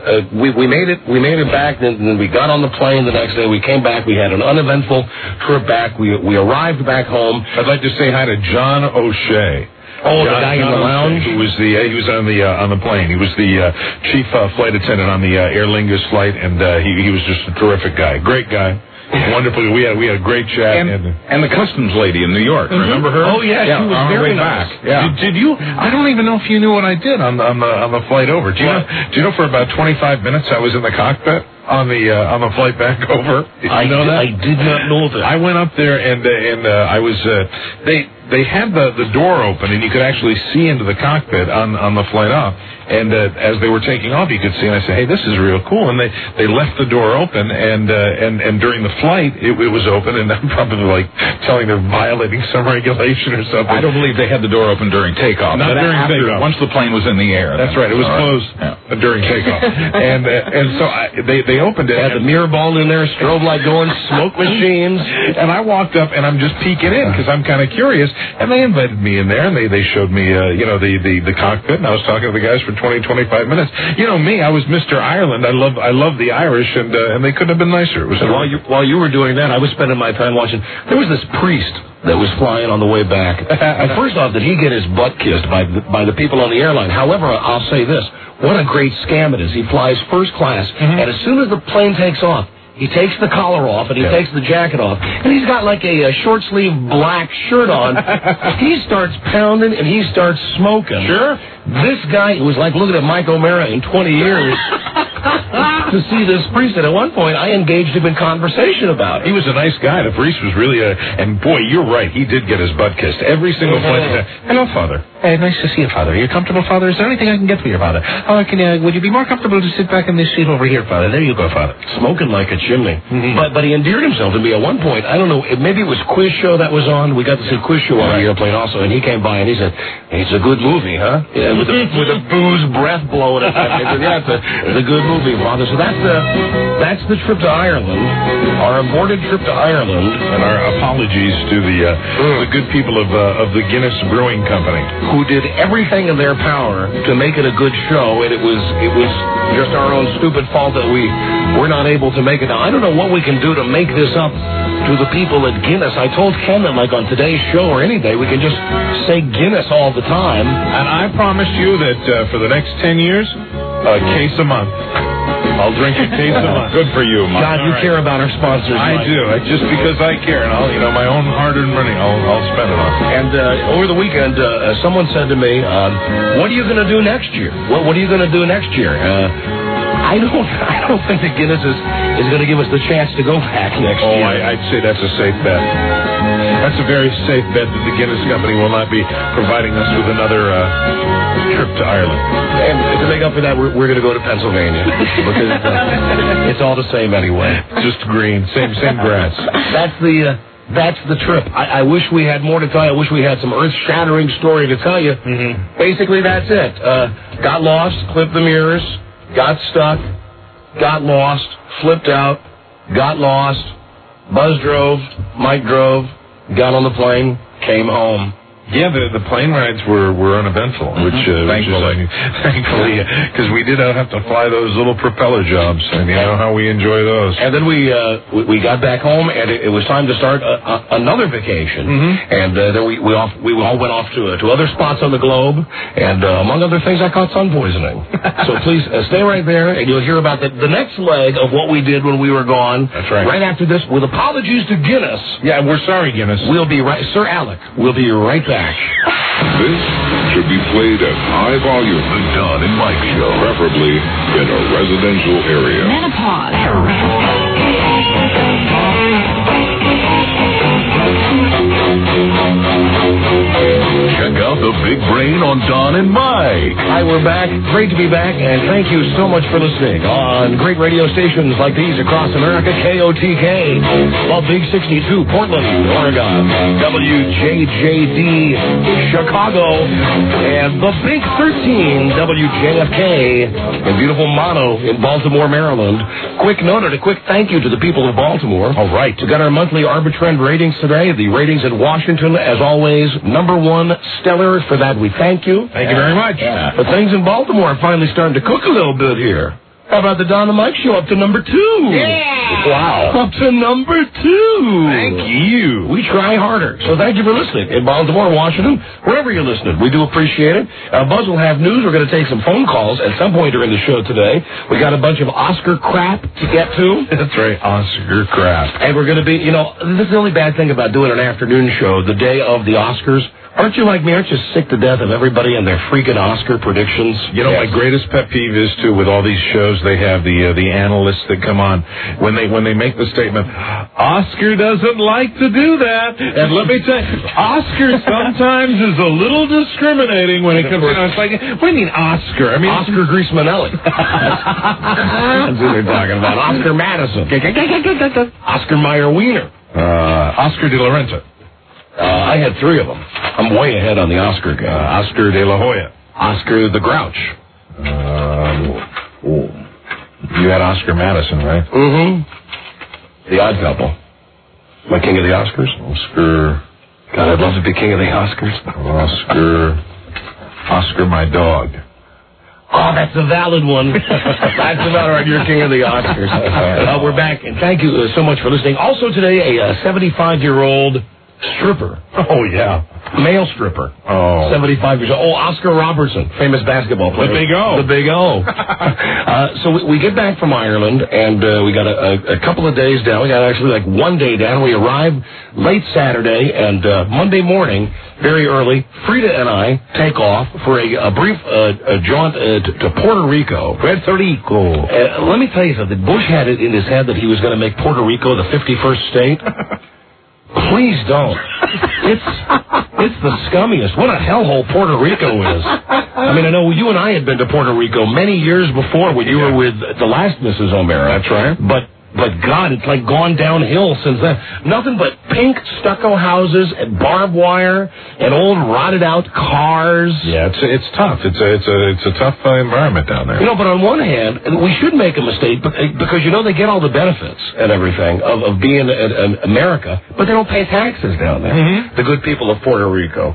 Speaker 1: we made it back, then we got on the plane the next day. We came back. We had an uneventful trip back. We arrived back home.
Speaker 2: I'd like to say hi to John O'Shea.
Speaker 1: Oh, the guy in the lounge?
Speaker 2: Who was he was on the plane. He was the chief flight attendant on the Aer Lingus flight, and he was just a terrific guy. Great guy. Wonderful. We had a great chat.
Speaker 3: And the customs lady in New York. Mm-hmm. Remember her?
Speaker 1: Oh, yeah. She was very nice.
Speaker 2: Yeah. Did you? I don't even know if you knew what I did on the flight over. Do you know for about 25 minutes I was in the cockpit on the flight back over?
Speaker 1: I did not know that.
Speaker 2: I went up there and I was they had the door open and you could actually see into the cockpit on the flight off. And as they were taking off, you could see, and I said, "Hey, this is real cool." And they left the door open, and during the flight, it was open, and I'm probably like telling they're violating some regulation or something.
Speaker 3: I don't believe they had the door open during takeoff.
Speaker 2: Not during takeoff.
Speaker 3: Once the plane was in the air.
Speaker 2: That's right. It was closed during takeoff, and so they opened it.
Speaker 1: Had the mirror ball in there, strobe light going, smoke machines,
Speaker 2: and I walked up, and I'm just peeking in because I'm kind of curious, and they invited me in there, and they showed me the cockpit, and I was talking to the guys for 20-25 minutes. You know me, I was Mr. Ireland. I love the Irish, and they couldn't have been nicer. It was
Speaker 1: while you were doing that, I was spending my time watching. There was this priest that was flying on the way back. And first off, did he get his butt kissed by the people on the airline? However, I'll say this: what a great scam it is. He flies first class, and as soon as the plane takes off, he takes the collar off, and he takes the jacket off, and he's got like a short-sleeve black shirt on. He starts pounding, and he starts smoking.
Speaker 2: Sure.
Speaker 1: This guy was like looking at Mike O'Mara in 20 years to see this priest. And at one point, I engaged him in conversation about it.
Speaker 2: He was a nice guy. The priest was really and boy, you're right. He did get his butt kissed. Every single flight. Hello, Father. Hey, nice to see you, Father. Are you comfortable, Father? Is there anything I can get for you, Father? Oh, would you be more comfortable to sit back in this seat over here, Father? There you go, Father.
Speaker 1: Smoking like a chimney. Mm-hmm. But he endeared himself to me at one point. I don't know, maybe it was Quiz Show that was on. We got to see Quiz Show on the airplane also, and he came by and he said, "Hey, it's a good movie, huh?" Yeah, with the booze breath blowing at him. He said, "Yeah, it's a good movie, Father." So that's the trip to Ireland, our aborted trip to Ireland,
Speaker 2: and our apologies to the good people of the Guinness Brewing Company,
Speaker 1: who did everything in their power to make it a good show, and it was just our own stupid fault that we're not able to make it. Now, I don't know what we can do to make this up to the people at Guinness. I told Ken that, like, on today's show or any day, we can just say Guinness all the time.
Speaker 2: And I promise you that for the next 10 years, a case a month. I'll drink a case a month.
Speaker 3: Good for you, Mike.
Speaker 1: God, you care about our sponsors.
Speaker 2: I do. Just because I care, and my own hard-earned money, I'll spend it on.
Speaker 1: And over the weekend, someone said to me, "What are you going to do next year? What are you going to do next year?" I don't think that Guinness is going to give us the chance to go back next year.
Speaker 2: I'd say that's a safe bet. That's a very safe bet that the Guinness Company will not be providing us with another trip to Ireland.
Speaker 1: And to make up for that, we're going to go to Pennsylvania because it's all the same anyway.
Speaker 2: Just green, same grass.
Speaker 1: That's the trip. I wish we had more to tell you. I wish we had some earth-shattering story to tell you. Mm-hmm. Basically, that's it. Got lost, clipped the mirrors, got stuck, got lost, flipped out, got lost, Buzz drove, Mike drove, got on the plane, came home.
Speaker 2: Yeah, the plane rides were uneventful, which thankfully, because we did have to fly those little propeller jobs, and you know how we enjoy those.
Speaker 1: And then we got back home, and it was time to start another vacation. Mm-hmm. And then we all went off to other spots on the globe, and among other things, I caught sun poisoning. So please stay right there, and you'll hear about the next leg of what we did when we were gone.
Speaker 2: That's right.
Speaker 1: Right after this, with apologies to Guinness.
Speaker 2: Yeah, we're sorry, Guinness.
Speaker 1: We'll be right, Sir Alec. We'll be right back.
Speaker 5: This should be played at high volume. The Don and Mike Show. Preferably in a residential area.
Speaker 7: Menopause.
Speaker 5: Check out the Big Brain on Don and Mike.
Speaker 1: Hi, we're back. Great to be back, and thank you so much for listening on great radio stations like these across America. KOTK, Love Big 62, Portland, Oregon, WJJD, Chicago, and the Big 13, WJFK, and beautiful Mono in Baltimore, Maryland. Quick note and a quick thank you to the people of Baltimore. All right. We got our monthly Arbitrend ratings today. The ratings in Washington, as always, #1, stellar. For that, we thank you.
Speaker 2: Thank you very much.
Speaker 1: But things in Baltimore are finally starting to cook a little bit here. How about the Don and Mike Show up to #2?
Speaker 7: Yeah!
Speaker 1: Wow. Up to #2.
Speaker 2: Thank you.
Speaker 1: We try harder. So thank you for listening. In Baltimore, Washington, wherever you're listening, we do appreciate it. Buzz will have news. We're going to take some phone calls at some point during the show today. We got a bunch of Oscar crap to get to.
Speaker 2: That's right, Oscar crap.
Speaker 1: And we're going to be, this is the only bad thing about doing an afternoon show the day of the Oscars. Aren't you like me? Aren't you sick to death of everybody and their freaking Oscar predictions?
Speaker 2: My greatest pet peeve is, too, with all these shows, they have the analysts that come on. When they make the statement, Oscar doesn't like to do that. And let me tell you, Oscar sometimes is a little discriminating when it comes to It's like, what do you mean Oscar? I mean,
Speaker 1: Oscar Grease-Manelli. That's who they're talking about. Oscar Madison. Oscar Mayer-Wiener.
Speaker 2: Oscar de la Renta.
Speaker 1: I had 3 of them. I'm way ahead on the Oscar game.
Speaker 2: Oscar de la Hoya.
Speaker 1: Oscar the Grouch.
Speaker 2: You had Oscar Madison, right?
Speaker 1: Mm-hmm. The Odd Couple. My King of the Oscars?
Speaker 2: Oscar.
Speaker 1: God, I'd love to be King of the Oscars.
Speaker 2: Oscar my dog.
Speaker 1: Oh, that's a valid one. That's about right. You're King of the Oscars. We're back, and thank you so much for listening. Also today, a 75-year-old stripper.
Speaker 2: Oh, yeah.
Speaker 1: Male stripper.
Speaker 2: Oh.
Speaker 1: 75 years old. Oh, Oscar Robertson, famous basketball player.
Speaker 2: The Big O.
Speaker 1: The Big O. So we get back from Ireland, and we got a couple of days down. We got actually like 1 day down. We arrived late Saturday, and Monday morning, very early, Frida and I take off for a brief jaunt to Puerto Rico.
Speaker 2: Puerto Rico.
Speaker 1: Let me tell you something. Bush had it in his head that he was going to make Puerto Rico the 51st state. Please don't. It's the scummiest. What a hellhole Puerto Rico is. I mean, I know you and I had been to Puerto Rico many years before when you were with the last Mrs. O'Mara.
Speaker 2: That's right.
Speaker 1: But God, it's like gone downhill since then. Nothing but pink stucco houses and barbed wire and old rotted out cars.
Speaker 2: Yeah, it's tough. It's a tough environment down there.
Speaker 1: But on one hand, we should make a mistake because they get all the benefits and everything of being in America, but they don't pay taxes down there.
Speaker 2: Mm-hmm.
Speaker 1: The good people of Puerto Rico.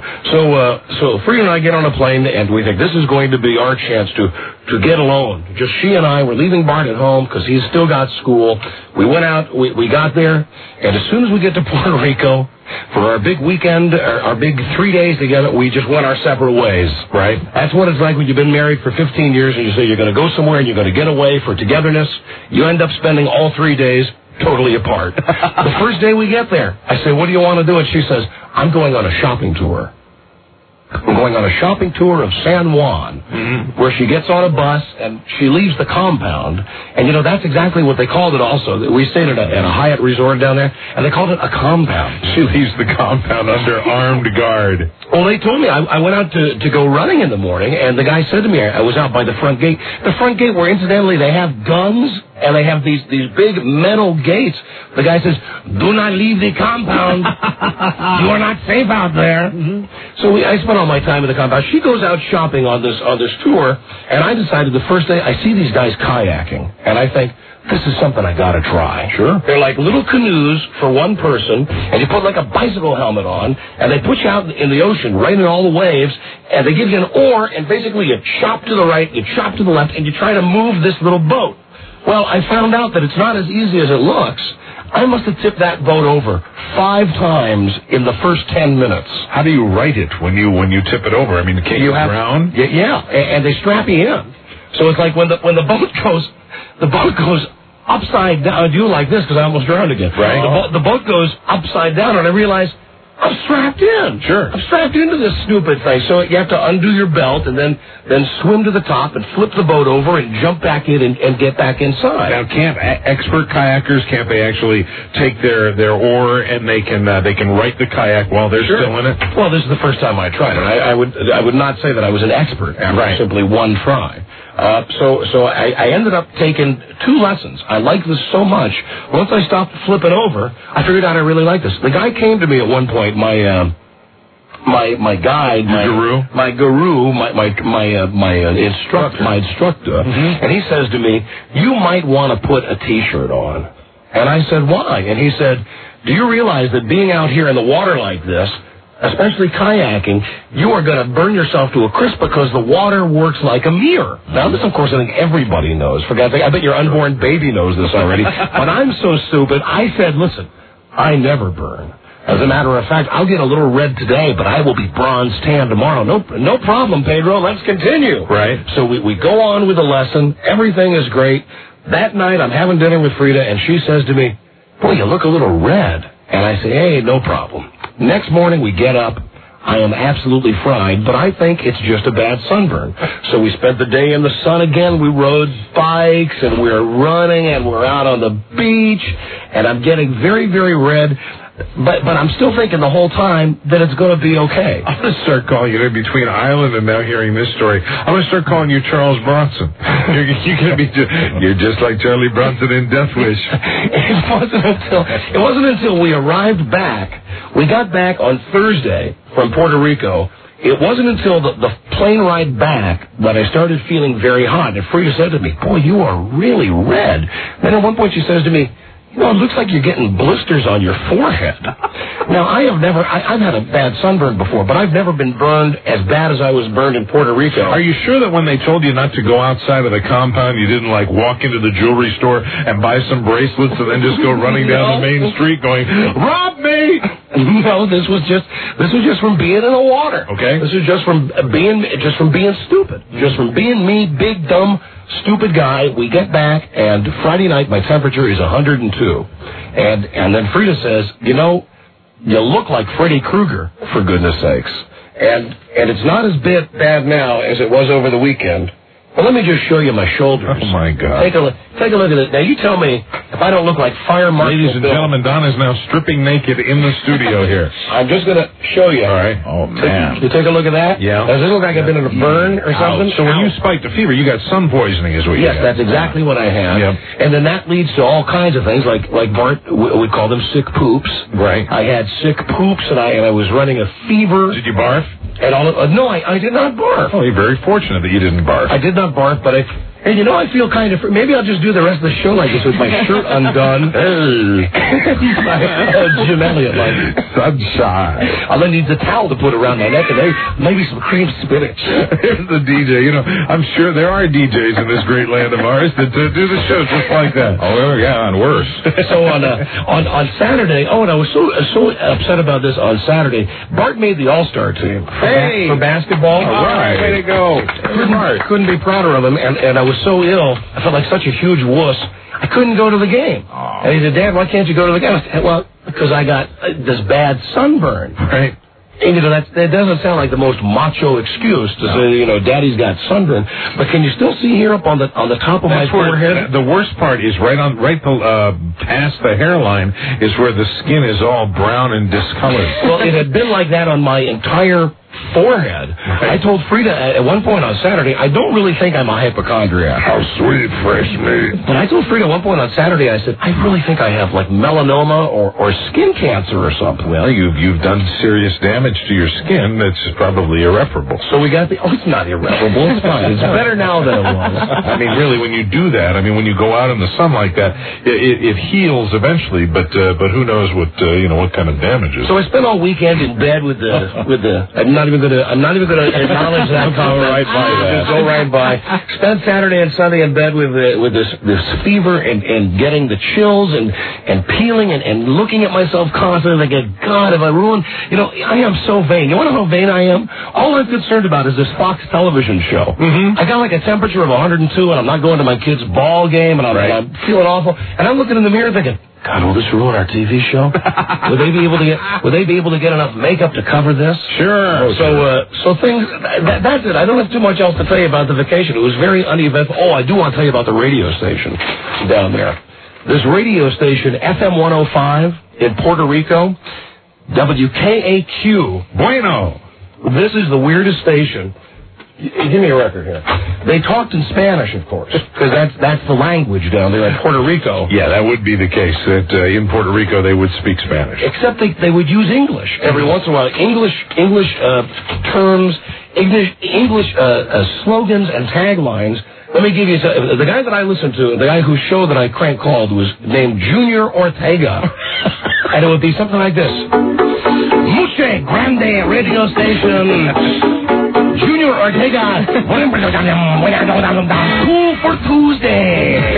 Speaker 1: So Frida and I get on a plane, and we think this is going to be our chance to get alone. Just she and I. We're leaving Bart at home because he's still got school. We went out, we got there, and as soon as we get to Puerto Rico, for our big weekend, our big 3 days together, we just went our separate ways, right? That's what it's like when you've been married for 15 years and you say you're going to go somewhere and you're going to get away for togetherness. You end up spending all 3 days totally apart. The first day we get there, I say, what do you want to do? And she says, I'm going on a shopping tour. We're going on a shopping tour of San Juan, where she gets on a bus and she leaves the compound. And, that's exactly what they called it also. We stayed at a Hyatt resort down there, and they called it a compound.
Speaker 2: She leaves the compound under armed guard.
Speaker 1: Well, they told me. I went out to go running in the morning, and the guy said to me, I was out by the front gate. The front gate where, incidentally, they have guns, and they have these big metal gates. The guy says, do not leave the compound. You are not safe out there. Mm-hmm. So I spent all my time in the compound. She goes out shopping on this tour, and I decided the first day, I see these guys kayaking, and I think, this is something I gotta try.
Speaker 2: Sure.
Speaker 1: They're like little canoes for one person, and you put like a bicycle helmet on, and they put you out in the ocean, right in all the waves, and they give you an oar, and basically you chop to the right, you chop to the left, and you try to move this little boat. Well, I found out that it's not as easy as it looks. I must have tipped that boat over 5 times in the first 10 minutes.
Speaker 2: How do you right it when you tip it over? I mean, can't you drown?
Speaker 1: Yeah, and they strap you in. So it's like when the boat goes upside down. I do like this because I almost drowned again.
Speaker 2: Right.
Speaker 1: The boat goes upside down, and I realize I'm strapped in.
Speaker 2: Sure.
Speaker 1: I'm strapped into this stupid thing. So you have to undo your belt and then swim to the top and flip the boat over and jump back in and get back inside.
Speaker 2: Now, can't expert kayakers, can't they actually take their oar and they can right the kayak while they're still in it?
Speaker 1: Well, this is the first time I tried it. I would not say that I was an expert after simply one try. So I ended up taking 2 lessons. I liked this so much. Once I stopped flipping over, I figured out I really liked this. The guy came to me at one point, my guide, my instructor, and he says to me, "You might want to put a T-shirt on." And I said, "Why?" And he said, "Do you realize that being out here in the water like this, especially kayaking, you are going to burn yourself to a crisp because the water works like a mirror." Now, this, of course, I think everybody knows. I bet your unborn baby knows this already. But I'm so stupid, I said, "Listen, I never burn. As a matter of fact, I'll get a little red today, but I will be bronze tan tomorrow. No problem, Pedro. Let's continue."
Speaker 2: Right.
Speaker 1: So we go on with the lesson. Everything is great. That night, I'm having dinner with Frida, and she says to me, "Boy, you look a little red." And I say, "Hey, no problem." Next morning, we get up. I am absolutely fried, but I think it's just a bad sunburn. So we spent the day in the sun again. We rode bikes, and we're running, and we're out on the beach, and I'm getting very, very red. But I'm still thinking the whole time that it's going to be okay.
Speaker 2: I'm going to start calling you between Island and now hearing this story. I'm going to start calling you Charles Bronson. You're just like Charlie Bronson in Death Wish.
Speaker 1: It wasn't until we arrived back. We got back on Thursday from Puerto Rico. It wasn't until the plane ride back that I started feeling very hot. And Frida said to me, "Boy, you are really red." Then at one point she says to me, "You know, it looks like you're getting blisters on your forehead." Now, I've had a bad sunburn before, but I've never been burned as bad as I was burned in Puerto Rico.
Speaker 2: Are you sure that when they told you not to go outside of the compound, you didn't, walk into the jewelry store and buy some bracelets and then just go running down the main street going, "Rob me"?
Speaker 1: No, this was just from being in the water.
Speaker 2: Okay.
Speaker 1: This is just from being stupid. Just from being me, big, dumb, stupid guy. We get back, and Friday night my temperature is 102. And then Frida says, "You know, you look like Freddy Krueger, for goodness sakes." And it's not as bad now as it was over the weekend. But let me just show you my shoulders.
Speaker 2: Oh, my God.
Speaker 1: Take a look at it. Now, you tell me if I don't look like Fire Marshal
Speaker 2: Ladies and gentlemen, Don is now stripping naked in the studio here.
Speaker 1: I'm just going to show you.
Speaker 2: All right. Oh, man.
Speaker 1: You take a look at that?
Speaker 2: Yeah.
Speaker 1: Does this look like I've been in a burn or something?
Speaker 2: So when you spiked a fever, you got sun poisoning is what you
Speaker 1: Yes, that's exactly what I have.
Speaker 2: Yep.
Speaker 1: And then that leads to all kinds of things, like Bart, we call them sick poops.
Speaker 2: Right.
Speaker 1: I had sick poops, and I was running a fever.
Speaker 2: Did you barf?
Speaker 1: And no, I did not barf.
Speaker 2: Oh, you're very fortunate that you didn't barf.
Speaker 1: I did not barf, but I feel kind of... Maybe I'll just do the rest of the show like this with my shirt undone. Jim Elliott, like
Speaker 2: sunshine.
Speaker 1: I'll then need the towel to put around my neck, and maybe some cream spinach.
Speaker 2: Here's the DJ. I'm sure there are DJs in this great land of ours that do the show just like that.
Speaker 3: Oh, yeah, and worse.
Speaker 1: So on Saturday, and I was so upset about this on Saturday, Bart made the All-Star team for basketball.
Speaker 2: All right. Way to go.
Speaker 1: Couldn't be prouder of him, and I was so ill. I felt like such a huge wuss. I couldn't go to the game.
Speaker 2: Oh.
Speaker 1: And he said, "Dad, why can't you go to the game?" I said, "Well, because I got this bad sunburn."
Speaker 2: Right.
Speaker 1: And, that doesn't sound like the most macho excuse to say, Daddy's got sunburn. But can you still see here up on the top of my forehead?
Speaker 2: The worst part is right past the hairline is where the skin is all brown and discolored.
Speaker 1: Well, it had been like that on my entire forehead. Right. I told Frida at one point on Saturday, I don't really think I'm a hypochondriac.
Speaker 5: How sweet, fresh meat.
Speaker 1: And I told Frida at one point on Saturday, I said, I really think I have like melanoma or skin cancer or something.
Speaker 2: Well, you've done serious damage to your skin that's probably irreparable.
Speaker 1: So we got it's not irreparable. It's fine. It's better now than it was.
Speaker 2: I mean, really, when you do that, when you go out in the sun like that, it heals eventually, but who knows what kind of damages.
Speaker 1: So I spent all weekend in bed with the I'm not even going to acknowledge that.
Speaker 2: Go right by that.
Speaker 1: Go right by. Spent Saturday and Sunday in bed with this fever and getting the chills and peeling and looking at myself constantly like, God, have I ruined? I am so vain. You want to know how vain I am? All I'm concerned about is this Fox television show.
Speaker 2: Mm-hmm.
Speaker 1: I got like a temperature of 102, and I'm not going to my kid's ball game, and I'm feeling awful. And I'm looking in the mirror thinking, God, will this ruin our TV show? Would they be able to get enough makeup to cover this?
Speaker 2: Sure.
Speaker 1: So things. That's it. I don't have too much else to tell you about the vacation. It was very uneventful. Oh, I do want to tell you about the radio station down there. This radio station, FM 105 in Puerto Rico, WKAQ.
Speaker 2: Bueno.
Speaker 1: This is the weirdest station. Give me a record here. They talked in Spanish, of course, because that's the language down there in Puerto Rico.
Speaker 2: Yeah, that would be the case, that in Puerto Rico they would speak Spanish.
Speaker 1: Except they would use English every once in a while. English terms, English slogans and taglines. Let me give you the guy that I listened to, the guy whose show that I crank called was named Junior Ortega. And it would be something like this. Muche Grande Radio Station. Junior Ortega. Cool for Tuesday.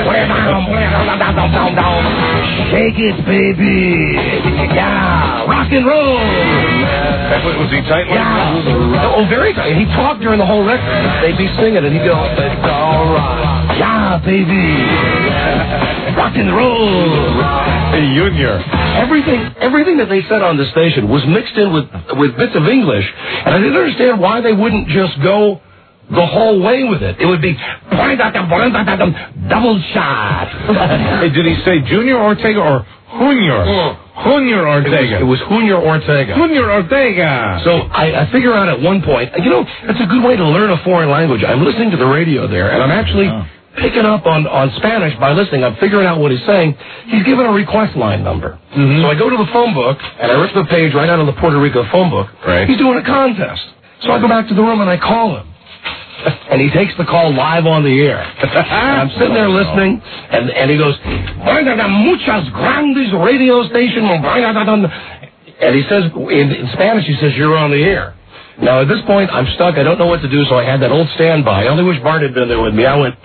Speaker 1: Shake it, baby. Yeah. Rock and roll.
Speaker 2: Was he tight?
Speaker 1: Yeah. Oh, very tight. He talked during the whole record. They'd be singing and he'd go, it's all right. Yeah, baby. Rock and roll.
Speaker 2: Hey, Junior.
Speaker 1: Everything that they said on the station was mixed in with bits of English, and I didn't understand why they wouldn't just go the whole way with it. It would be double shot.
Speaker 2: Hey, did he say Junior Ortega or Junior? Junior Ortega.
Speaker 1: It was Junior Ortega.
Speaker 2: Junior Ortega.
Speaker 1: So I figure out at one point, that's a good way to learn a foreign language. I'm listening to the radio there, and I'm actually picking up on Spanish by listening. I'm figuring out what he's saying. He's given a request line number. Mm-hmm. So I go to the phone book, and I rip the page right out of the Puerto Rico phone book.
Speaker 2: Right.
Speaker 1: He's doing a contest. So I go back to the room, and I call him. And he takes the call live on the air. And I'm sitting there listening, and he goes, Muchas Grandes radio station. And he says, in Spanish, he says, you're on the air. Now, at this point, I'm stuck. I don't know what to do, so I had that old standby. I only wish Bart had been there with me. I went,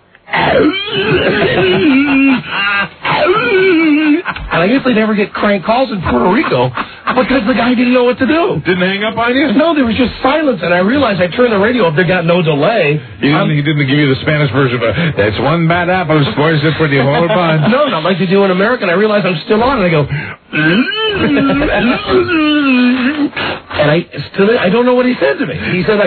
Speaker 1: and I guess they never get crank calls in Puerto Rico because the guy didn't know what to do.
Speaker 2: Didn't hang up on you?
Speaker 1: No, there was just silence, and I realized I turned the radio up. There got no delay.
Speaker 2: He didn't give you the Spanish version of that's one bad apple spoils it for the whole bunch.
Speaker 1: No, not like they do in America. And I realize I'm still on, and I go, and I don't know what he said to me. He said,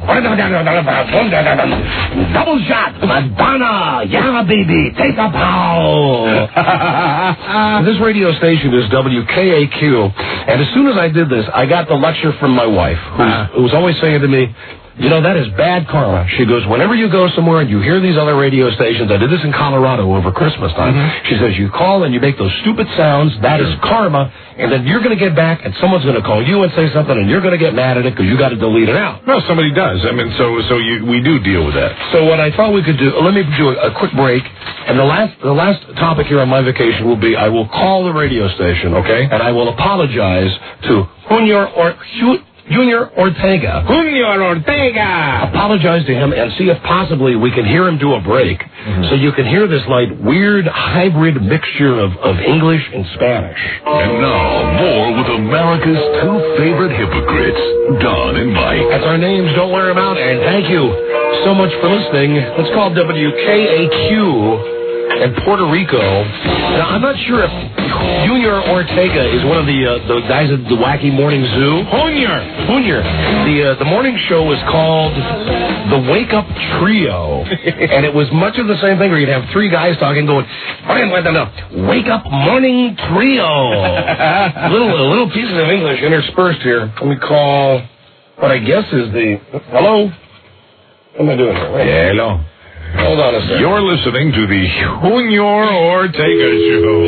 Speaker 1: double shot, Madonna, yeah, baby, take a pow. This radio station is WKAQ, and as soon as I did this, I got the lecture from my wife, who was always saying to me, that is bad karma. She goes, whenever you go somewhere and you hear these other radio stations, I did this in Colorado over Christmas time. Mm-hmm. She says, you call and you make those stupid sounds, that is karma, and then you're going to get back and someone's going to call you and say something and you're going to get mad at it because you got to delete it out.
Speaker 2: No, somebody does. I mean, we do deal with that.
Speaker 1: So what I thought we could do, let me do a quick break, and the last topic here on my vacation will be I will call the radio station,
Speaker 2: okay,
Speaker 1: and I will apologize to Junior Ortega.
Speaker 2: Junior Ortega!
Speaker 1: Apologize to him and see if possibly we can hear him do a break so you can hear this weird hybrid mixture of English and Spanish.
Speaker 5: And now, more with America's two favorite hypocrites, Don and Mike.
Speaker 1: That's our names. Don't wear them out. And thank you so much for listening. Let's call WKAQ in Puerto Rico. Now, I'm not sure if Junior Ortega is one of the guys at the Wacky Morning Zoo. Junior. The morning show was called The Wake Up Trio. And it was much of the same thing where you'd have three guys talking going, Wake Up Morning Trio. little pieces of English interspersed here. Let me call what I guess is the... Hello? What am I doing here? Wait.
Speaker 2: Hello.
Speaker 1: Hold on a second.
Speaker 2: You're listening to the Junior Ortega Show.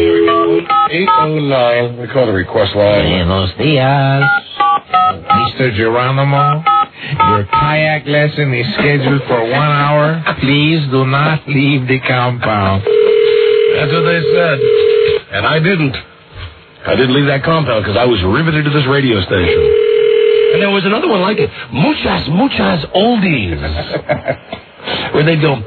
Speaker 1: 809. We call the request line.
Speaker 7: Buenos dias.
Speaker 2: Mr. Geronimo, your kayak lesson is scheduled for 1 hour. Please do not leave the compound.
Speaker 1: That's what they said. And I didn't. I didn't leave that compound because I was riveted to this radio station. And there was another one like it. Muchas oldies. Where they'd go,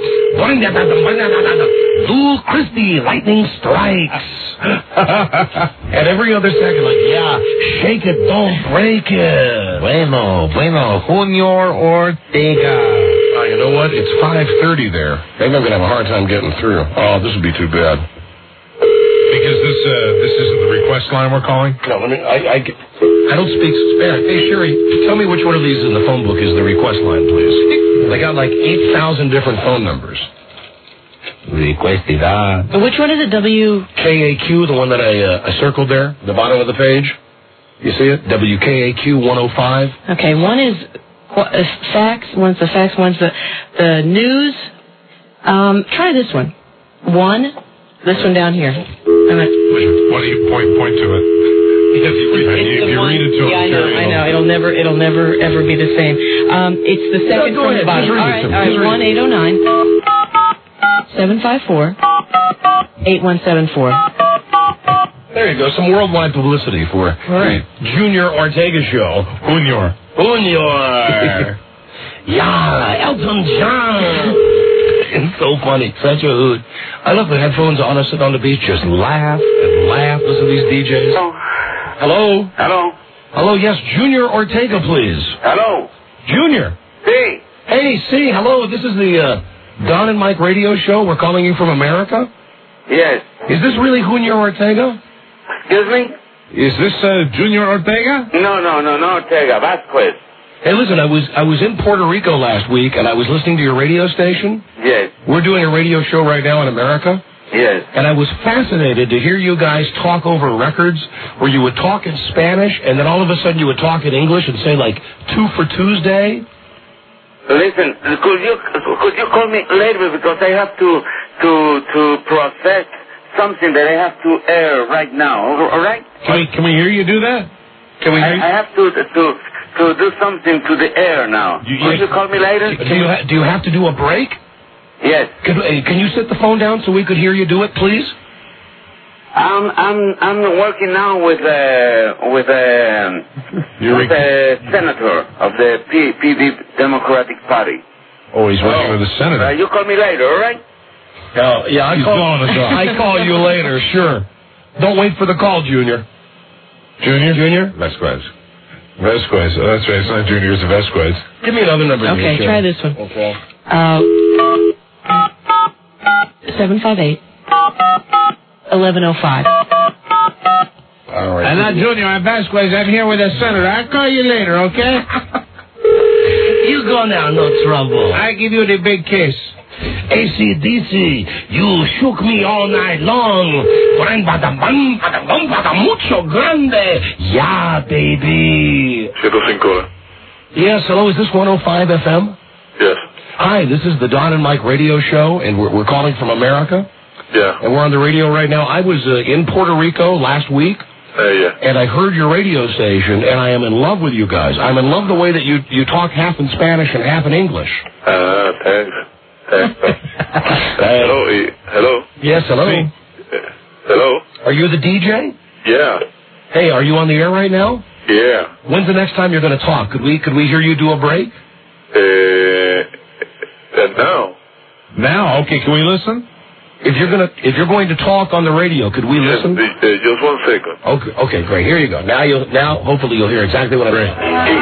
Speaker 1: Lou Christie, lightning strikes. And every other second, shake it, don't break it.
Speaker 7: Bueno, Junior Ortega.
Speaker 1: Oh, you know what? It's 5:30 there. Maybe I'm going to have a hard time getting through. Oh, this would be too bad.
Speaker 2: Because this isn't the request line we're calling?
Speaker 1: No, I don't speak Spanish. Hey, Sherry, tell me which one of these in the phone book is the request line, please. They got like 8,000 different phone numbers.
Speaker 7: Requestidad.
Speaker 4: Which one is it?
Speaker 1: KAQ, the one that I circled there, the bottom of the page. You see it? WKAQ 105.
Speaker 4: Okay, one is fax. One's the fax. One's the news. Try this one. This one down here.
Speaker 2: Why do you point to it? If you read it to him,
Speaker 4: yeah, I know. It'll never ever be the same. It's the second from the bottom. All right. 1-809-754-8174.
Speaker 1: There you go. Some worldwide publicity for Junior Ortega Show.
Speaker 2: Junior.
Speaker 1: Yeah, Elton John. It's so funny. Such a hoot. I love the headphones on. I sit on the beach, just laugh and laugh. Listen to these DJs. Hello?
Speaker 6: Hello?
Speaker 1: Hello, yes. Junior Ortega, please.
Speaker 6: Hello?
Speaker 1: Junior.
Speaker 6: Sí.
Speaker 1: Hey, see, hello. This is the Don and Mike radio show. We're calling you from America.
Speaker 6: Yes.
Speaker 1: Is this really Junior Ortega?
Speaker 6: Excuse me?
Speaker 2: Is this Junior Ortega?
Speaker 6: No, Ortega. Vasquez.
Speaker 1: Hey, listen, I was in Puerto Rico last week, and I was listening to your radio station.
Speaker 6: Yes.
Speaker 1: We're doing a radio show right now in America.
Speaker 6: Yes.
Speaker 1: And I was fascinated to hear you guys talk over records where you would talk in Spanish, and then all of a sudden you would talk in English and say, like, 2 for Tuesday.
Speaker 6: Listen, could you call me later because I have to process something that I have to air right now. All right?
Speaker 2: Can we hear you do that? Can we hear you?
Speaker 6: I have to do something to the air now. Could you call me later?
Speaker 1: Do you have to do a break?
Speaker 6: Yes.
Speaker 1: Can you sit the phone down so we could hear you do it, please?
Speaker 6: I'm working now with a senator of the PD Democratic Party.
Speaker 2: Oh, he's working with a senator.
Speaker 6: You call me later, all right?
Speaker 1: Oh, yeah, I call you later, sure. Don't wait for the call, Junior.
Speaker 2: Junior? Vasquez. Oh, that's right. It's not Junior, it's Vasquez.
Speaker 1: Give me another number.
Speaker 4: Okay, try this one.
Speaker 1: Okay.
Speaker 4: 758-1105.
Speaker 1: All right.
Speaker 2: I'm not Junior, I'm Vasquez. I'm here with a senator. I'll call you later, okay?
Speaker 1: You go now, no trouble.
Speaker 2: I give you the big kiss.
Speaker 1: AC/DC, you shook me all night long. Mucho grande. Yeah, baby.
Speaker 5: 105.
Speaker 1: Yes, hello, is this 105 FM?
Speaker 5: Yes.
Speaker 1: Hi, this is the Don and Mike radio show, and we're calling from America.
Speaker 5: Yeah.
Speaker 1: And we're on the radio right now. I was in Puerto Rico last week.
Speaker 5: Yeah.
Speaker 1: And I heard your radio station, and I am in love with you guys. I'm in love the way that you talk half in Spanish and half in English.
Speaker 5: Thanks. Hello.
Speaker 1: Yes, hello.
Speaker 5: Hello.
Speaker 1: Are you the DJ?
Speaker 5: Yeah.
Speaker 1: Hey, are you on the air right now?
Speaker 5: Yeah.
Speaker 1: When's the next time you're going to talk? Could we hear you do a break?
Speaker 5: Now.
Speaker 2: Now? Okay, can we listen?
Speaker 1: If you're going to talk on the radio, could we listen?
Speaker 5: Just 1 second.
Speaker 1: Okay, great. Here you go. Now hopefully you'll hear exactly what I'm saying.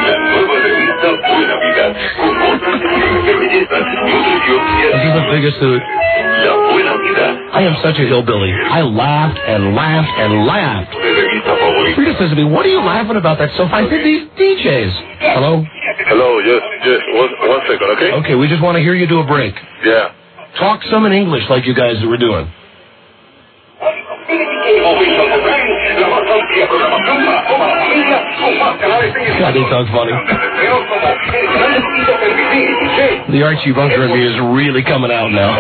Speaker 1: This is the biggest hoot. I am such a hillbilly. I laughed and laughed and laughed. Frida says to me, "What are you laughing about? That's so funny." I said, "These DJs." Hello?
Speaker 5: Hello, yes. 1 second, okay?
Speaker 1: Okay, we just want to hear you do a break.
Speaker 5: Yeah.
Speaker 1: Talk some in English like you guys were doing. God, they talk funny. The Archie Bunker in me is really coming out now.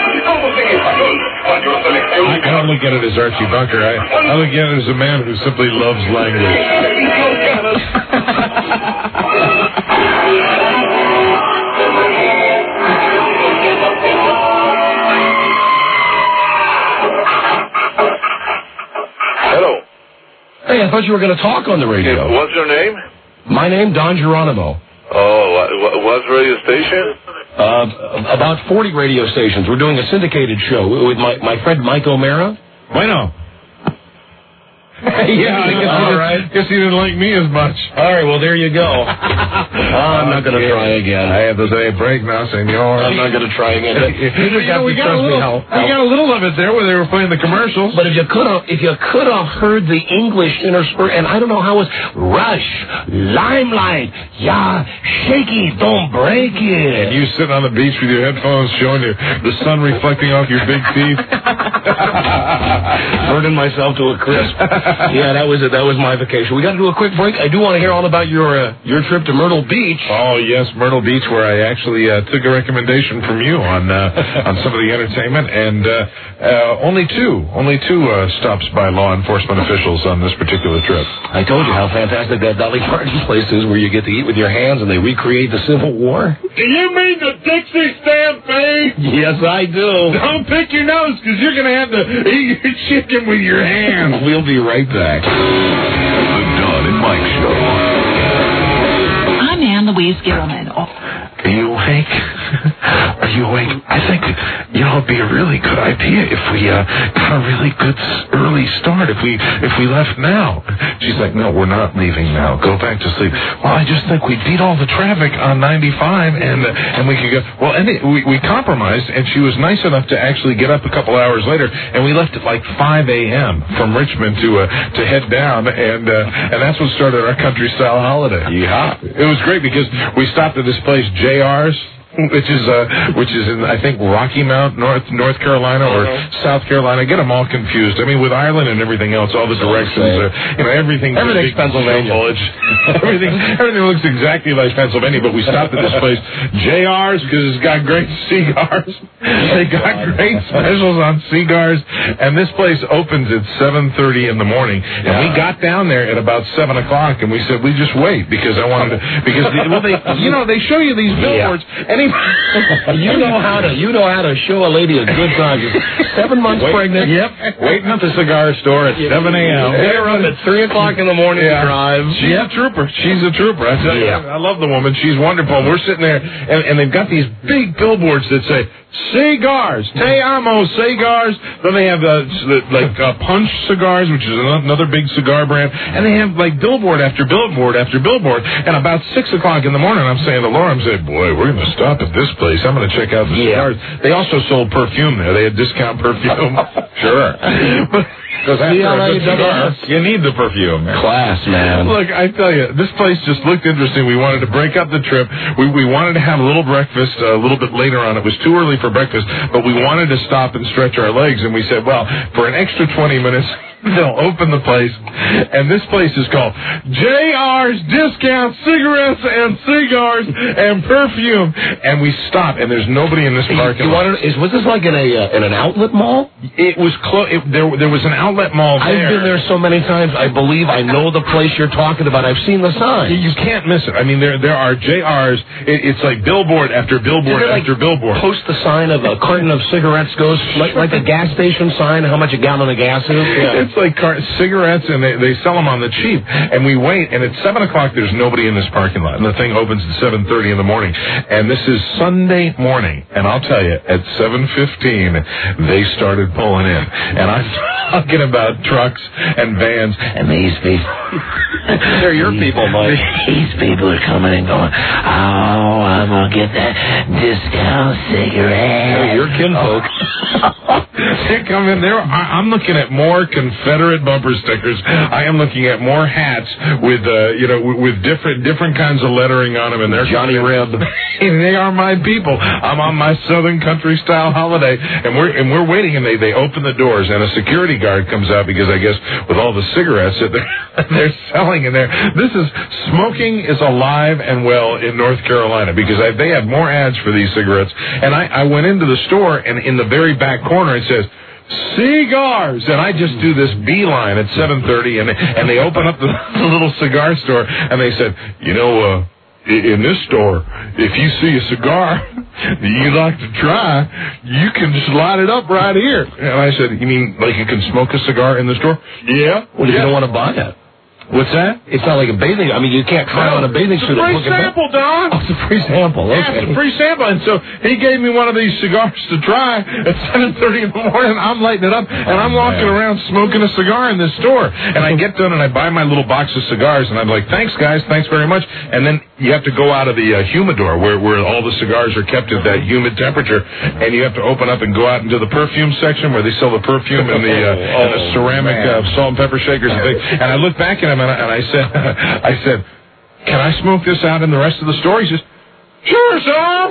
Speaker 2: I don't look at it as Archie Bunker. I look at it as a man who simply loves language.
Speaker 5: Hello.
Speaker 1: Hey, I thought you were going to talk on the radio.
Speaker 5: What's your name?
Speaker 1: My name, Don Geronimo.
Speaker 5: Oh, what radio station?
Speaker 1: About 40 radio stations. We're doing a syndicated show with my friend Mike O'Mara.
Speaker 2: Bueno. I guess he didn't like me as much.
Speaker 1: All right, well, there you go. I'm not going to try again.
Speaker 2: I have to say break now, senor.
Speaker 1: I'm not going to try again.
Speaker 2: We got a little of it there where they were playing the commercials.
Speaker 1: But if you could have heard the English interspersed, and I don't know how it's Rush, Limelight, yeah, shaky, don't break it.
Speaker 2: And you sitting on the beach with your headphones showing you the sun reflecting off your big teeth.
Speaker 1: Burning myself to a crisp. Yeah, that was it. That was my vacation. We got to do a quick break. I do want to hear all about your trip to Myrtle Beach.
Speaker 2: Oh yes, Myrtle Beach, where I actually took a recommendation from you on some of the entertainment, and only two stops by law enforcement officials on this particular trip.
Speaker 1: I told you how fantastic that Dolly Parton place is, where you get to eat with your hands and they recreate the Civil War.
Speaker 2: Do you mean the Dixie Stampede?
Speaker 1: Yes, I do.
Speaker 2: Don't pick your nose, because you're going to have to eat your chicken with your hands.
Speaker 1: We'll be right back.
Speaker 5: The Don and Mike Show.
Speaker 8: I'm Ann Louise Gilman.
Speaker 2: Are you awake? Are you awake? I think, it'd be a really good idea if we got a really good early start if we left now. She's like, no, we're not leaving now. Go back to sleep. Well, I just think we beat all the traffic on 95 and we could go. Well, and we compromised, and she was nice enough to actually get up a couple hours later, and we left at like 5 a.m. from Richmond to head down, and that's what started our country style holiday.
Speaker 1: Yeah,
Speaker 2: it was great because we stopped at this place, JR's, which is in, I think, Rocky Mount, North Carolina or South Carolina. I get them all confused. I mean, with Ireland and everything else, all the directions are, everything's
Speaker 1: Pennsylvania.
Speaker 2: Everything looks exactly like Pennsylvania, but we stopped at this place, JR's, because it's got great cigars. They got great specials on cigars, and this place opens at 7:30 in the morning, and we got down there at about 7 o'clock, and we said, we just wait, because I wanted to, because, they show you these billboards,
Speaker 1: you know how to show a lady a good time. 7 months pregnant.
Speaker 2: Yep. Waiting at the cigar store at 7 a.m.
Speaker 1: They're up at 3 o'clock in the morning to drive.
Speaker 2: She's a trooper. She's a trooper. I tell you, I love the woman. She's wonderful. We're sitting there, and they've got these big billboards that say, cigars, Te Amo cigars. Then they have Punch cigars, which is another big cigar brand. And they have billboard after billboard after billboard. And about 6 o'clock in the morning, I'm saying to Laura, I'm saying, boy, we're going to stop at this place. I'm going to check out the cigars. They also sold perfume there. They had discount perfume. Sure. Because you need the perfume.
Speaker 1: Class, man.
Speaker 2: Look, I tell you, this place just looked interesting. We wanted to break up the trip. We wanted to have a little breakfast a little bit later on. It was too early for breakfast, but we wanted to stop and stretch our legs, and we said, well, for an extra 20 minutes, they'll open the place, and this place is called JR's Discount Cigarettes and Cigars and Perfume, and we stop, and there's nobody in this parking lot.
Speaker 1: Was this like in an outlet mall?
Speaker 2: It was close. There was an outlet mall there.
Speaker 1: I've been there so many times. I believe I know the place you're talking about. I've seen the sign.
Speaker 2: You can't miss it. I mean, there are JR's. It's like billboard after billboard after billboard.
Speaker 1: Post the sign of a carton of cigarettes goes like a gas station sign, how much a gallon of gas is. Yeah.
Speaker 2: It's like cigarettes, and they sell them on the cheap. And we wait, and at 7 o'clock, there's nobody in this parking lot. And the thing opens at 7:30 in the morning. And this is Sunday morning. And I'll tell you, at 7:15, they started pulling in. And I'm talking about trucks and vans. And these people...
Speaker 1: They're your people, Mike.
Speaker 7: These people are coming and going, oh, I'm going to get that discount cigarette.
Speaker 1: They're your kinfolk.
Speaker 2: They come in there. I'm looking at more Confederate bumper stickers. I am looking at more hats with different kinds of lettering on them, and they're
Speaker 1: Johnny Reb.
Speaker 2: They are my people. I'm on my Southern country style holiday, and we're waiting, and they open the doors, and a security guard comes out because I guess with all the cigarettes that they're selling in there, smoking is alive and well in North Carolina because they have more ads for these cigarettes. And I went into the store, and in the very back corner it says, cigars, and I just do this beeline at 7:30, and they open up the little cigar store, and they said, in this store, if you see a cigar that you'd like to try, you can just light it up right here. And I said, you mean like you can smoke a cigar in the store? Yeah.
Speaker 1: Well, you don't want to buy it.
Speaker 2: What's that?
Speaker 1: It's not like a bathing. I mean, you can't try on a bathing suit.
Speaker 2: It's a free sample, Don.
Speaker 1: Oh, it's a free sample. Okay.
Speaker 2: Yeah, it's a free sample. And so he gave me one of these cigars to try at 7:30 in the morning. I'm lighting it up, and I'm walking around smoking a cigar in this store. And I get done, and I buy my little box of cigars, and I'm like, thanks, guys, thanks very much. And then you have to go out of the humidor where all the cigars are kept at that humid temperature, and you have to open up and go out into the perfume section where they sell the perfume and the ceramic salt and pepper shakers and things. And I looked back at him, and I said, can I smoke this out in the rest of the store? He says, sure, son.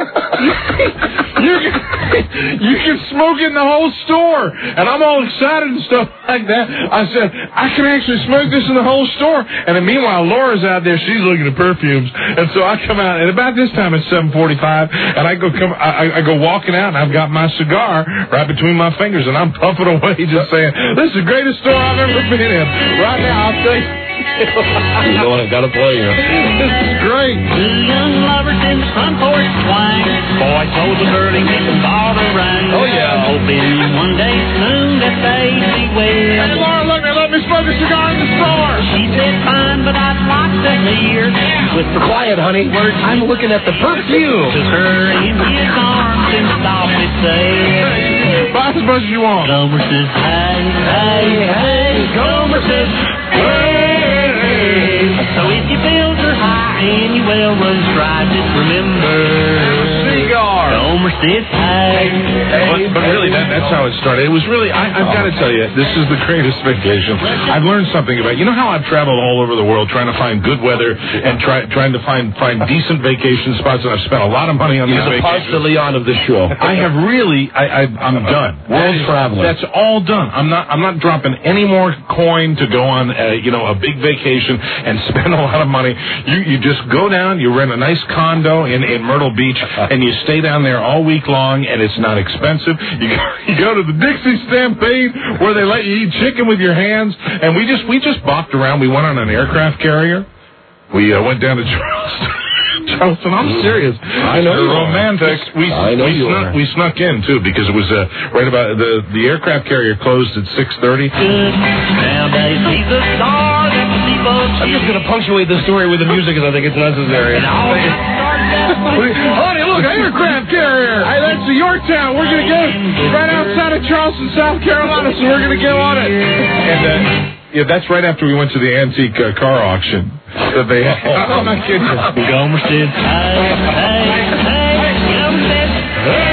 Speaker 2: you can smoke it in the whole store. And I'm all excited and stuff like that. I said, I can actually smoke this in the whole store. And then meanwhile, Laura's out there. She's looking at perfumes. And so I come out, and about this time it's 7:45, and I go walking out, and I've got my cigar right between my fingers, and I'm puffing away just saying, this is the greatest store I've ever been in. Right now, I'll tell you.
Speaker 1: You know what? I've got to play here.
Speaker 2: This is great.
Speaker 8: Two young lovers in the front porch swing. Boy told the girl he didn't bother ring.
Speaker 1: Oh, yeah.
Speaker 8: Hoping one day soon that they'd be well.
Speaker 2: Hey, Laura, look, they let me smoke a cigar in the store.
Speaker 8: She said, fine, but I'd like to hear. With
Speaker 1: Quiet, honey. I'm looking at the perfume.
Speaker 8: to her in his arms and softly said,
Speaker 2: Buy as much as you want.
Speaker 8: Gomer says, hey, hey, hey. Gomer says, hey. So if your bills are high and your well runs dry, just remember,
Speaker 2: cigar.
Speaker 8: Gomer says, hey.
Speaker 2: But really, that's how it started. It was really, I've got to tell you, this is the greatest vacation. I've learned something about, you know how I've traveled all over the world trying to find good weather and trying to find decent vacation spots, and I've spent a lot of money on these
Speaker 1: He's the Ponce de
Speaker 2: vacations.
Speaker 1: Leon of the show.
Speaker 2: I have really, I'm done.
Speaker 1: World traveler.
Speaker 2: That's all done. I'm not dropping any more coin to go on, a big vacation and spend a lot of money. You just go down, you rent a nice condo in Myrtle Beach, and you stay down there all week long, and it's not expensive. You go to the Dixie Stampede where they let you eat chicken with your hands, and we just bopped around. We went on an aircraft carrier. We went down to Charleston. I'm serious.
Speaker 1: I know you are.
Speaker 2: Romantic. We snuck in too because it was right about the aircraft carrier closed at 6:30.
Speaker 8: Nowadays he's a star that the people
Speaker 1: I'm just going to punctuate the story with the music because I think it's necessary.
Speaker 2: Honey, look, an aircraft carrier. Hey, that's the Yorktown. We're going to go right outside of Charleston, South Carolina, so we're going to go on it. And yeah, that's right after we went to the antique car auction that they had. I'm not kidding you.
Speaker 8: Gomer said, hey, hey, hey. Gomer said, hey.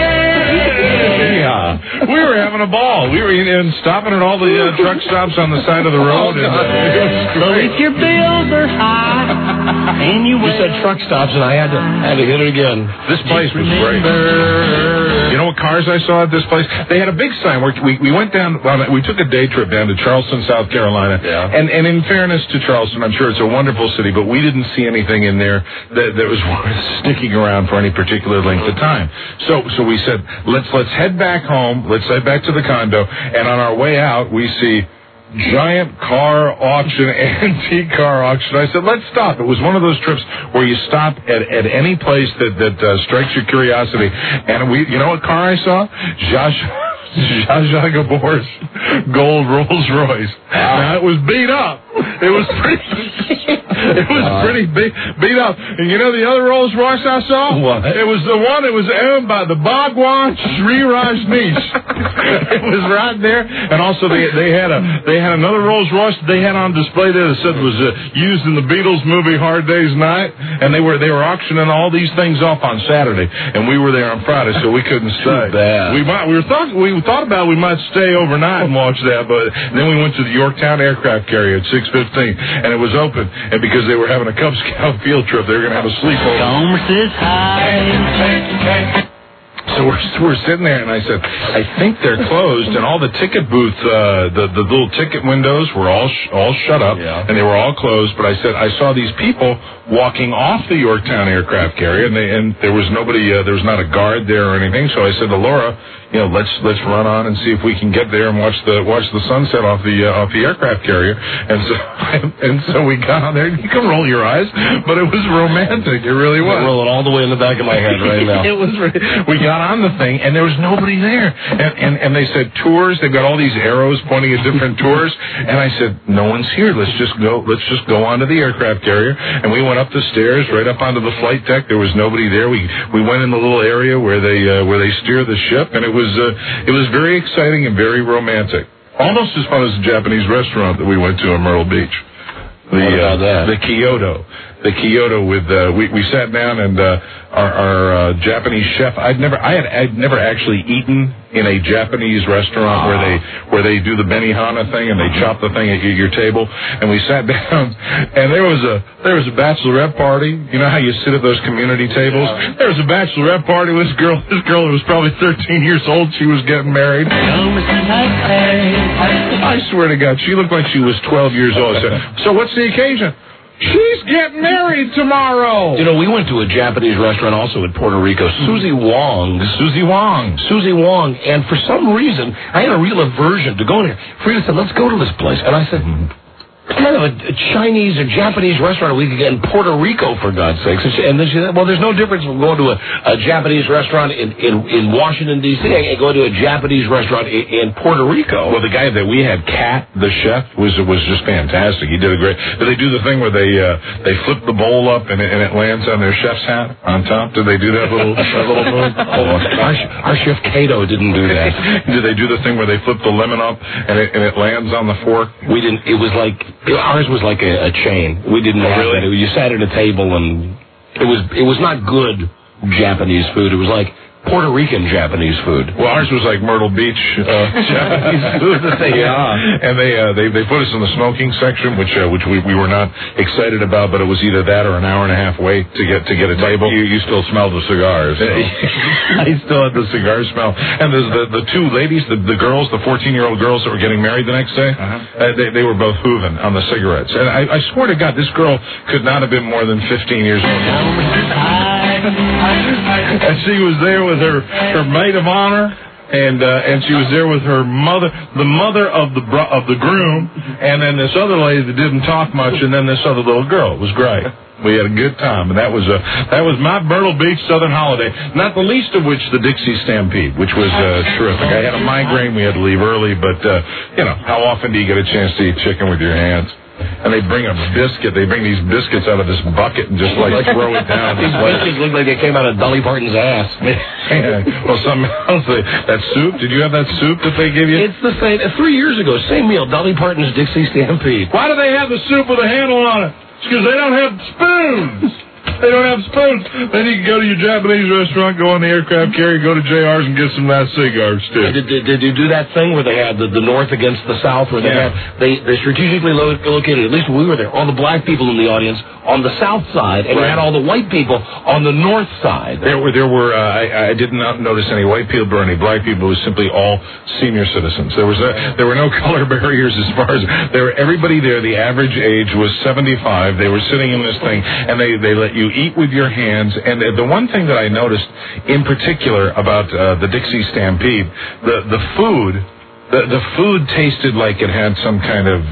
Speaker 2: We were having a ball. We were stopping at all the truck stops on the side of the road. And,
Speaker 8: So if your bills are high and you
Speaker 1: said truck stops, and I had to hit it again.
Speaker 2: This place was great. You know what cars I saw at this place? They had a big sign where we went down. Well, we took a day trip down to Charleston, South Carolina. Yeah. And in fairness to Charleston, I'm sure it's a wonderful city, but we didn't see anything in there that was worth sticking around for any particular length of time. So we said, let's head back home. Let's head back to the condo. And on our way out, we see giant car auction, antique car auction. I said, let's stop. It was one of those trips where you stop at any place that strikes your curiosity. And you know what car I saw? Zsa Zsa Gabor's gold Rolls Royce. Now, it was beat up. It was pretty beat up. And you know the other Rolls Royce I saw?
Speaker 1: What?
Speaker 2: It was the one that was owned by the Bhagwan Sri Rajneesh. It was right there. And also they had another Rolls Royce they had on display there that said was used in the Beatles movie Hard Day's Night. And they were auctioning all these things off on Saturday, and we were there on Friday, so we couldn't stay.
Speaker 1: Too bad.
Speaker 2: We thought about we might stay overnight and watch that, but then we went to the Yorktown aircraft carrier at 6:15, and it was open. And because they were having a Cub Scout field trip, they were going to have a sleepover.
Speaker 8: Gomer says hi.
Speaker 2: So we're sitting there, and I said, I think they're closed, and all the ticket booth, the little ticket windows were all shut up, and they were all closed. But I said, I saw these people walking off the Yorktown aircraft carrier, and there was nobody, there was not a guard there or anything. So I said to Laura, let's run on and see if we can get there and watch the sunset off the aircraft carrier. And so we got on there. You can roll your eyes, but it was romantic. It really was.
Speaker 1: I'm rolling all the way in the back of my head right now.
Speaker 2: It was. We got on the thing, and there was nobody there. And they said tours. They've got all these arrows pointing at different tours. And I said, no one's here. Let's just go onto the aircraft carrier. And we went up the stairs, right up onto the flight deck. There was nobody there. We went in the little area where they steer the ship, and it was very exciting and very romantic. Almost as fun as the Japanese restaurant that we went to in Myrtle Beach. The Kyoto. The Kyoto with we sat down, and our Japanese chef. I'd never actually eaten in a Japanese restaurant where they do the Benihana thing and they chop the thing at your table. And we sat down, and there was a bachelorette party. You know how you sit at those community tables? There was a bachelorette party with this girl. This girl was probably 13 years old. She was getting married. I swear to God, she looked like she was 12 years old. I said, so what's the occasion? She's getting married tomorrow.
Speaker 1: You know, we went to a Japanese restaurant also in Puerto Rico, Susie Wong. And for some reason, I had a real aversion to going there. Frida said, let's go to this place. And I said, I'm not a Chinese or Japanese restaurant we could get in Puerto Rico, for God's sakes. And then she said, well, there's no difference from going to a Japanese restaurant in Washington, D.C. and going to a Japanese restaurant in Puerto Rico.
Speaker 2: Well, the guy that we had, Kat, the chef, was just fantastic. He did a great... Did they do the thing where they flip the bowl up and it lands on their chef's hat on top? Did they do that little move?
Speaker 1: Oh, our chef Cato didn't do that.
Speaker 2: Did they do the thing where they flip the lemon up and it lands on the fork?
Speaker 1: We didn't. It was like... Ours was like a chain. We didn't have that. You sat at a table, and it was not good Japanese food. It was like Puerto Rican Japanese food.
Speaker 2: Well, ours was like Myrtle Beach Japanese food. And they put us in the smoking section, which we were not excited about, but it was either that or an hour and a half wait to get a table.
Speaker 3: You still smelled the cigars. So.
Speaker 2: I still had the cigar smell. And there's the two ladies, the girls, the 14-year-old girls that were getting married the next day. They were both hooving on the cigarettes. And I swear to God, this girl could not have been more than 15 years old. And she was there with her maid of honor, and she was there with her mother, the mother of the groom, and then this other lady that didn't talk much, and then this other little girl. It was great. We had a good time, and that was my Myrtle Beach Southern holiday. Not the least of which the Dixie Stampede, which was terrific. I had a migraine. We had to leave early, but how often do you get a chance to eat chicken with your hands? And they bring a biscuit. They bring these biscuits out of this bucket and just throw it down.
Speaker 1: These biscuits look like they came out of Dolly Parton's ass.
Speaker 2: Well, something else. That soup. Did you have that soup that they give you?
Speaker 1: It's the same. 3 years ago, same meal. Dolly Parton's Dixie Stampede.
Speaker 2: Why do they have the soup with a handle on it? It's because they don't have spoons. They don't have spoons. Then you can go to your Japanese restaurant, go on the aircraft carrier, go to JR's and get some nice cigars, too.
Speaker 1: Did you do that thing where they had the North against the South, where they strategically located, at least when we were there, all the black people in the audience on the South side, and you had all the white people on the North side.
Speaker 2: There were I did not notice any white people or any black people. It was simply all senior citizens. There were no color barriers as far as everybody there. The average age was 75. They were sitting in this thing, and they let you eat with your hands. And the one thing that I noticed in particular about the Dixie Stampede, the food tasted like it had some kind of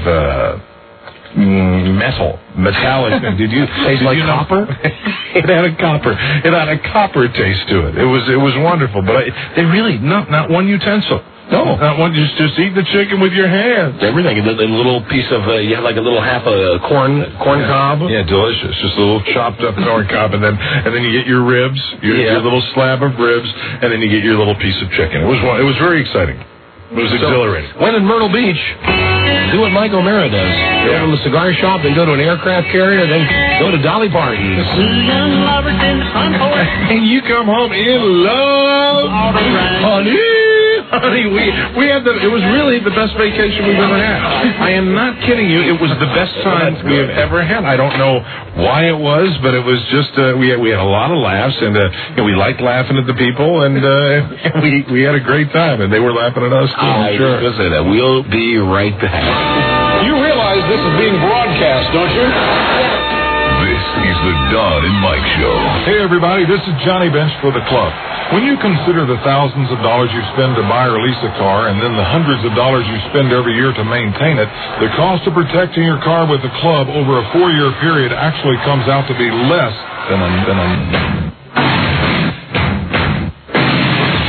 Speaker 2: metallic. Did you taste like copper? It had a copper taste to it. It was wonderful, but they really not one utensil. No, not one. Just eat the chicken with your hands.
Speaker 1: Everything. And a little piece of you had like a little half a corn cob.
Speaker 2: Yeah, delicious. Just a little chopped up corn cob, and then you get your ribs, your little slab of ribs, and then you get your little piece of chicken. It was very exciting. It was exhilarating.
Speaker 1: When in Myrtle Beach, do what Mike O'Mara does. Go from the cigar shop, then go to an aircraft carrier, then go to Dolly Parton's.
Speaker 2: And you come home in love, honey, we had it was really the best vacation we've ever had. I am not kidding you. It was the best time we have ever had. I don't know why it was, but it was just we had a lot of laughs, and we liked laughing at the people, and we had a great time, and they were laughing at us too.
Speaker 1: I'm sure. I was going to say that. We'll be right back.
Speaker 3: You realize this is being broadcast, don't you?
Speaker 5: This is the Don and Mike Show.
Speaker 9: Hey, everybody, this is Johnny Bench for the club. When you consider the thousands of dollars you spend to buy or lease a car, and then the hundreds of dollars you spend every year to maintain it, the cost of protecting your car with the club over a 4-year period actually comes out to be less than a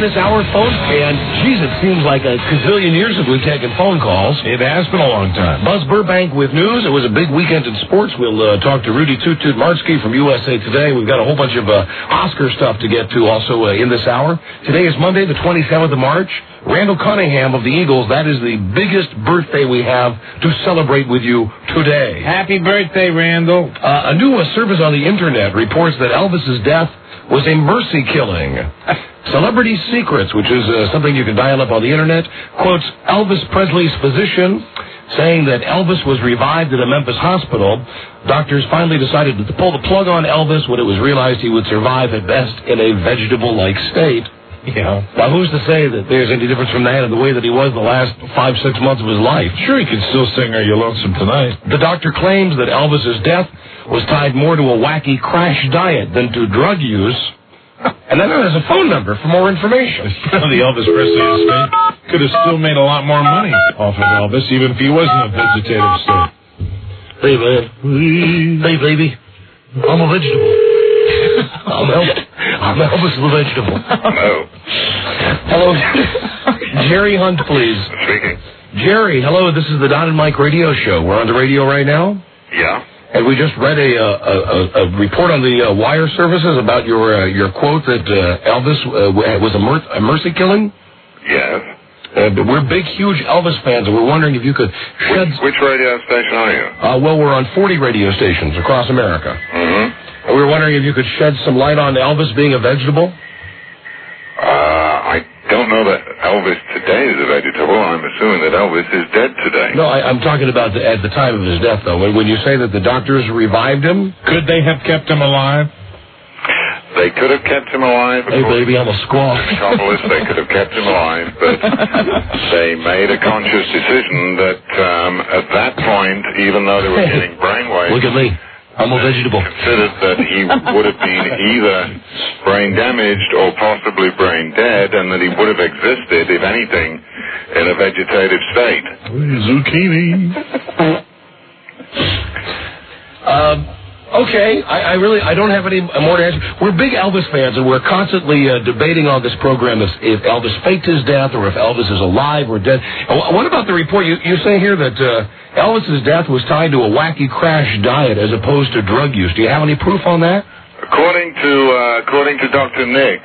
Speaker 1: this hour, phone, and geez, it seems like a gazillion years that we've taken phone calls.
Speaker 2: It has been a long time.
Speaker 1: Buzz Burbank with news. It was a big weekend in sports. We'll talk to Rudy Toot Toot Martzke from USA Today. We've got a whole bunch of Oscar stuff to get to also in this hour. Today is Monday, the 27th of March. Randall Cunningham of the Eagles, that is the biggest birthday we have to celebrate with you today.
Speaker 2: Happy birthday, Randall.
Speaker 1: A new service on the Internet reports that Elvis's death was a mercy killing. Celebrity Secrets, which is something you can dial up on the Internet, quotes Elvis Presley's physician, saying that Elvis was revived at a Memphis hospital. Doctors finally decided to pull the plug on Elvis when it was realized he would survive at best in a vegetable-like state.
Speaker 2: Yeah.
Speaker 1: Now, who's to say that there's any difference from that in the way that he was the last 5-6 months of his life?
Speaker 2: Sure, he can still sing Are You Lonesome Tonight.
Speaker 1: The doctor claims that Elvis's death was tied more to a wacky crash diet than to drug use. And then there's a phone number for more information.
Speaker 2: The Elvis Presley estate could have still made a lot more money off of Elvis, even if he was in a vegetative state.
Speaker 1: Hey, man. Hey, baby. I'm a vegetable. I'm Elvis the vegetable.
Speaker 5: Hello.
Speaker 1: Hello. Jerry Hunt, please.
Speaker 5: Speaking.
Speaker 1: Jerry, hello. This is the Don and Mike radio show. We're on the radio right now.
Speaker 5: Yeah.
Speaker 1: And we just read a report on the wire services about your quote that Elvis was a mercy killing.
Speaker 5: Yes.
Speaker 1: We're big, huge Elvis fans, and we're wondering if you could shed...
Speaker 5: Which radio station are you?
Speaker 1: Well, we're on 40 radio stations across America.
Speaker 5: Mm-hmm.
Speaker 1: And we were wondering if you could shed some light on Elvis being a vegetable.
Speaker 5: I don't know that Elvis today is a vegetable. I'm assuming that Elvis is dead today.
Speaker 1: No, I'm talking about at the time of his death, though. When you say that the doctors revived him...
Speaker 2: Could they have kept him alive?
Speaker 5: They could have kept him alive.
Speaker 1: Hey, baby, I'm a squaw.
Speaker 5: The trouble is they could have kept him alive, but they made a conscious decision that at that point, even though they were getting brainwaves...
Speaker 1: Look at me. I'm a vegetable.
Speaker 5: Considered that he would have been either brain damaged or possibly brain dead, and that he would have existed, if anything, in a vegetative state.
Speaker 2: Zucchini.
Speaker 1: Okay, I don't have any more to answer. We're big Elvis fans, and we're constantly debating on this program if Elvis faked his death or if Elvis is alive or dead. What about the report? You say here that Elvis's death was tied to a wacky crash diet as opposed to drug use. Do you have any proof on that?
Speaker 5: According to Dr. Nick,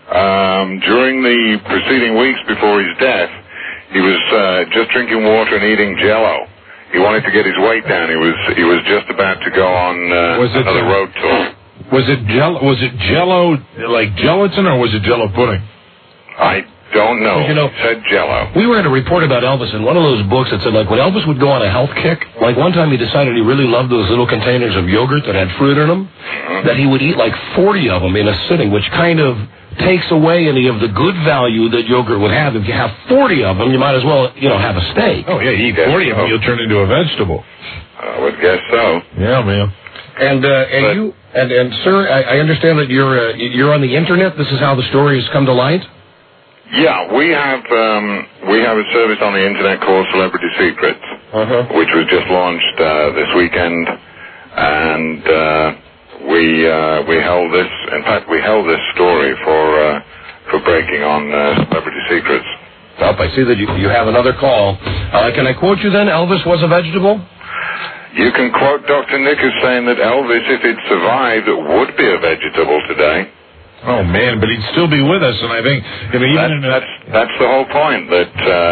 Speaker 5: during the preceding weeks before his death, he was just drinking water and eating Jell-O. He wanted to get his weight down. He was just about to go on another road tour.
Speaker 2: Was it Jell-O like gelatin, or was it Jell-O pudding?
Speaker 5: I don't know.
Speaker 1: You know,
Speaker 5: it said Jell-O.
Speaker 1: We read a report about Elvis in one of those books that said, like, when Elvis would go on a health kick, like one time he decided he really loved those little containers of yogurt that had fruit in them, that he would eat like 40 of them in a sitting, which kind of takes away any of the good value that yogurt would have. If you have 40 of them, you might as well, have a steak.
Speaker 2: Oh, yeah, you eat 40 of them, you'll turn into a vegetable.
Speaker 5: I would guess so.
Speaker 2: Yeah, man.
Speaker 1: And sir, I understand that you're on the Internet. This is how the story has come to light?
Speaker 5: Yeah, we have a service on the Internet called Celebrity Secrets, which was just launched this weekend, and we held this. In fact, we held this story for breaking on Celebrity Secrets.
Speaker 1: Up, I see that you have another call. Can I quote you then? Elvis was a vegetable?
Speaker 5: You can quote Dr. Nick as saying that Elvis, if he'd survived, would be a vegetable today.
Speaker 2: Oh, man, but he'd still be with us, and I think...
Speaker 5: That's the whole point, that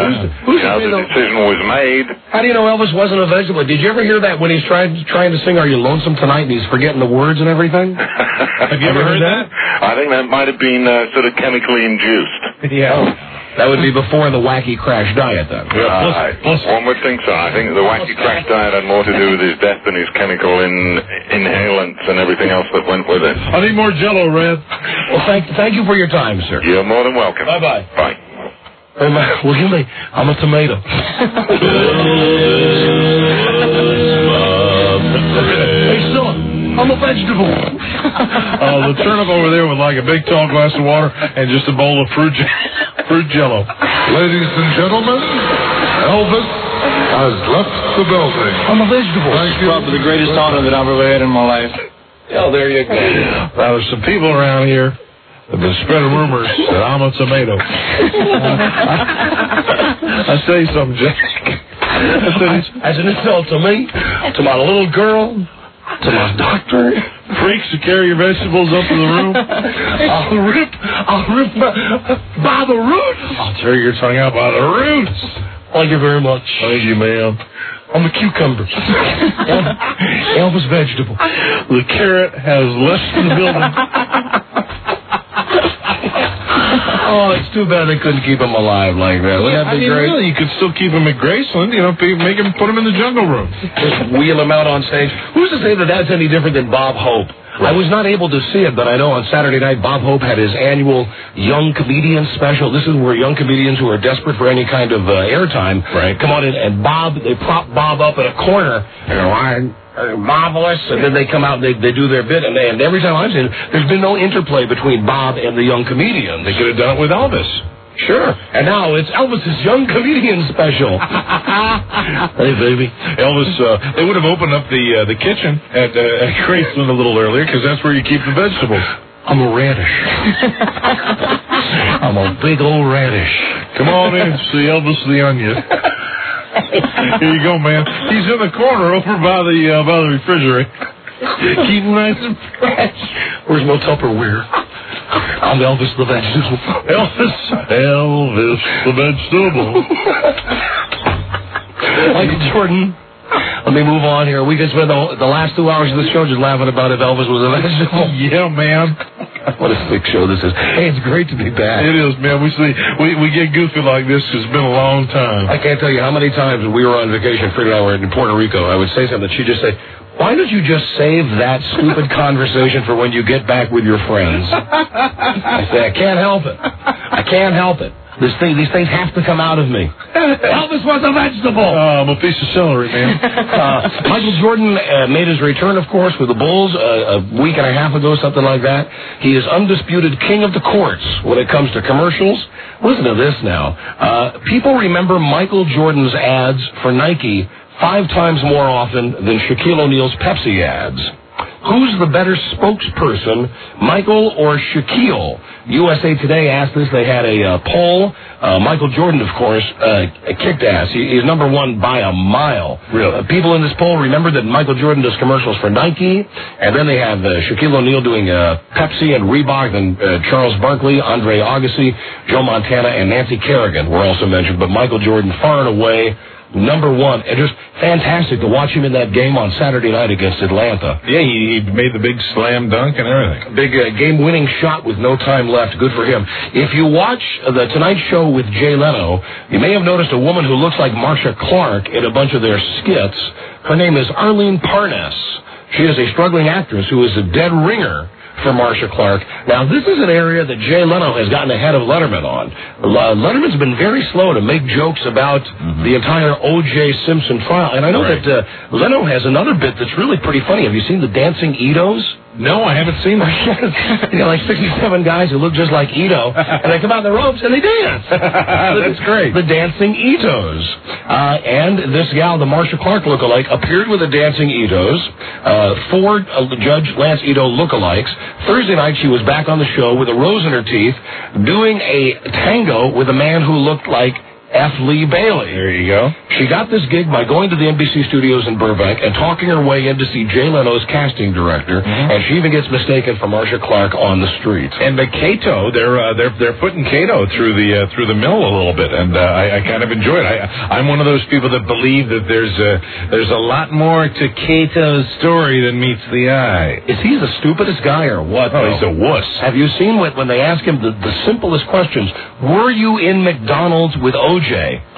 Speaker 5: the decision was made.
Speaker 1: How do you know Elvis wasn't a vegetable? Did you ever hear that when he's trying to sing Are You Lonesome Tonight, and he's forgetting the words and everything?
Speaker 2: Have you ever heard that?
Speaker 5: I think that might have been sort of chemically induced.
Speaker 1: Yeah. That would be before the wacky crash diet, then.
Speaker 5: One would think so. I think the wacky crash diet had more to do with his death than his chemical inhalants and everything else that went with it.
Speaker 2: I need more Jell-O, Red.
Speaker 1: Well, thank you for your time, sir.
Speaker 5: You're more than welcome.
Speaker 2: Bye-bye.
Speaker 5: Bye.
Speaker 1: Hey, man, look at me. I'm a tomato. Hey, son, I'm a vegetable.
Speaker 2: The turnip over there would like a big tall glass of water and just a bowl of fruit Jell-O.
Speaker 9: Ladies and gentlemen, Elvis has left the building.
Speaker 1: I'm a vegetable.
Speaker 9: Thank you.
Speaker 10: Probably the greatest honor that I've ever had in my life.
Speaker 1: Oh, there you go.
Speaker 2: Now, there's some people around here I've been spreading rumors that I'm a tomato. I say something, Jack.
Speaker 1: As an insult to me, to my little girl, to my doctor.
Speaker 2: Freaks who carry your vegetables up to the room.
Speaker 1: I'll rip by the roots.
Speaker 2: I'll tear your tongue out by the roots.
Speaker 1: Thank you very much.
Speaker 2: Thank you, ma'am.
Speaker 1: I'm a cucumber. Elvis vegetable.
Speaker 2: The carrot has left the building.
Speaker 1: Oh, it's too bad they couldn't keep him alive like that. Wouldn't that be great?
Speaker 2: Really, you could still keep him at Graceland. You know, make him put him in the jungle room.
Speaker 1: Just wheel him out on stage. Who's to say that that's any different than Bob Hope? I was not able to see it, but I know on Saturday night Bob Hope had his annual Young Comedian special. This is where young comedians who are desperate for any kind of airtime come on in, and they prop Bob up in a corner. Marvelous, and then they come out and they do their bit, and every time I've seen it, there's been no interplay between Bob and the young comedians.
Speaker 2: They could have done it with Elvis.
Speaker 1: Sure. And now it's Elvis's Young Comedian special. Hey, baby.
Speaker 2: Elvis, they would have opened up the kitchen at Graceland a little earlier, because that's where you keep the vegetables.
Speaker 1: I'm a radish. I'm a big old radish.
Speaker 2: Come on in, see Elvis the Onion. Here you go, man. He's in the corner over by the refrigerator.
Speaker 1: Keep him nice and fresh. Where's my Tupperware? I'm Elvis the Vegetable.
Speaker 2: Elvis the Vegetable.
Speaker 1: Michael Jordan. Let me move on here. We can spend the last 2 hours of the show just laughing about if Elvis was a vegetable.
Speaker 2: Yeah, man.
Speaker 1: What a sick show this is. Hey, it's great to be back.
Speaker 2: It is, man. We get goofy like this. It's been a long time.
Speaker 1: I can't tell you how many times when we were on vacation, Fred and I were in Puerto Rico, I would say something, she'd just say, why don't you just save that stupid conversation for when you get back with your friends? I say, I can't help it. I can't help it. These things have to come out of me. Elvis was a vegetable.
Speaker 2: I'm a piece of celery, man.
Speaker 1: Michael Jordan made his return, of course, with the Bulls a week and a half ago, something like that. He is undisputed king of the courts when it comes to commercials. Listen to this now. People remember Michael Jordan's ads for Nike 5 times more often than Shaquille O'Neal's Pepsi ads. Who's the better spokesperson, Michael or Shaquille? USA Today asked this. They had a poll. Michael Jordan, of course, kicked ass. He's number one by a mile.
Speaker 2: Really?
Speaker 1: People in this poll remember that Michael Jordan does commercials for Nike, and then they have Shaquille O'Neal doing Pepsi and Reebok, and Charles Barkley, Andre Agassi, Joe Montana, and Nancy Kerrigan were also mentioned. But Michael Jordan, far and away, number one, and just fantastic to watch him in that game on Saturday night against Atlanta.
Speaker 2: Yeah, he made the big slam dunk and everything.
Speaker 1: Big game-winning shot with no time left. Good for him. If you watch the Tonight Show with Jay Leno, you may have noticed a woman who looks like Marcia Clark in a bunch of their skits. Her name is Arlene Parnas. She is a struggling actress who is a dead ringer for Marcia Clark. Now, this is an area that Jay Leno has gotten ahead of Letterman on. Letterman's been very slow to make jokes about the entire O.J. Simpson trial. And I know that Leno has another bit that's really pretty funny. Have you seen the Dancing Itos?
Speaker 2: No, I haven't seen that.
Speaker 1: You know, like 67 guys who look just like Ito, and they come out the ropes and they dance.
Speaker 2: That's great.
Speaker 1: The Dancing Itos. And this gal, the Marcia Clark lookalike, appeared with the Dancing Itos, 4 Judge Lance Ito lookalikes. Thursday night, she was back on the show with a rose in her teeth, doing a tango with a man who looked like F. Lee Bailey.
Speaker 2: There you go.
Speaker 1: She got this gig by going to the NBC studios in Burbank and talking her way in to see Jay Leno's casting director, and she even gets mistaken for Marcia Clark on the street.
Speaker 2: And the Kato, they're putting Kato through the mill a little bit, and I kind of enjoy it. I'm one of those people that believe that there's a lot more to Kato's story than meets the eye.
Speaker 1: Is he the stupidest guy or what?
Speaker 2: Oh, he's a wuss.
Speaker 1: Have you seen when they ask him the simplest questions? Were you in McDonald's with O.J.?
Speaker 2: I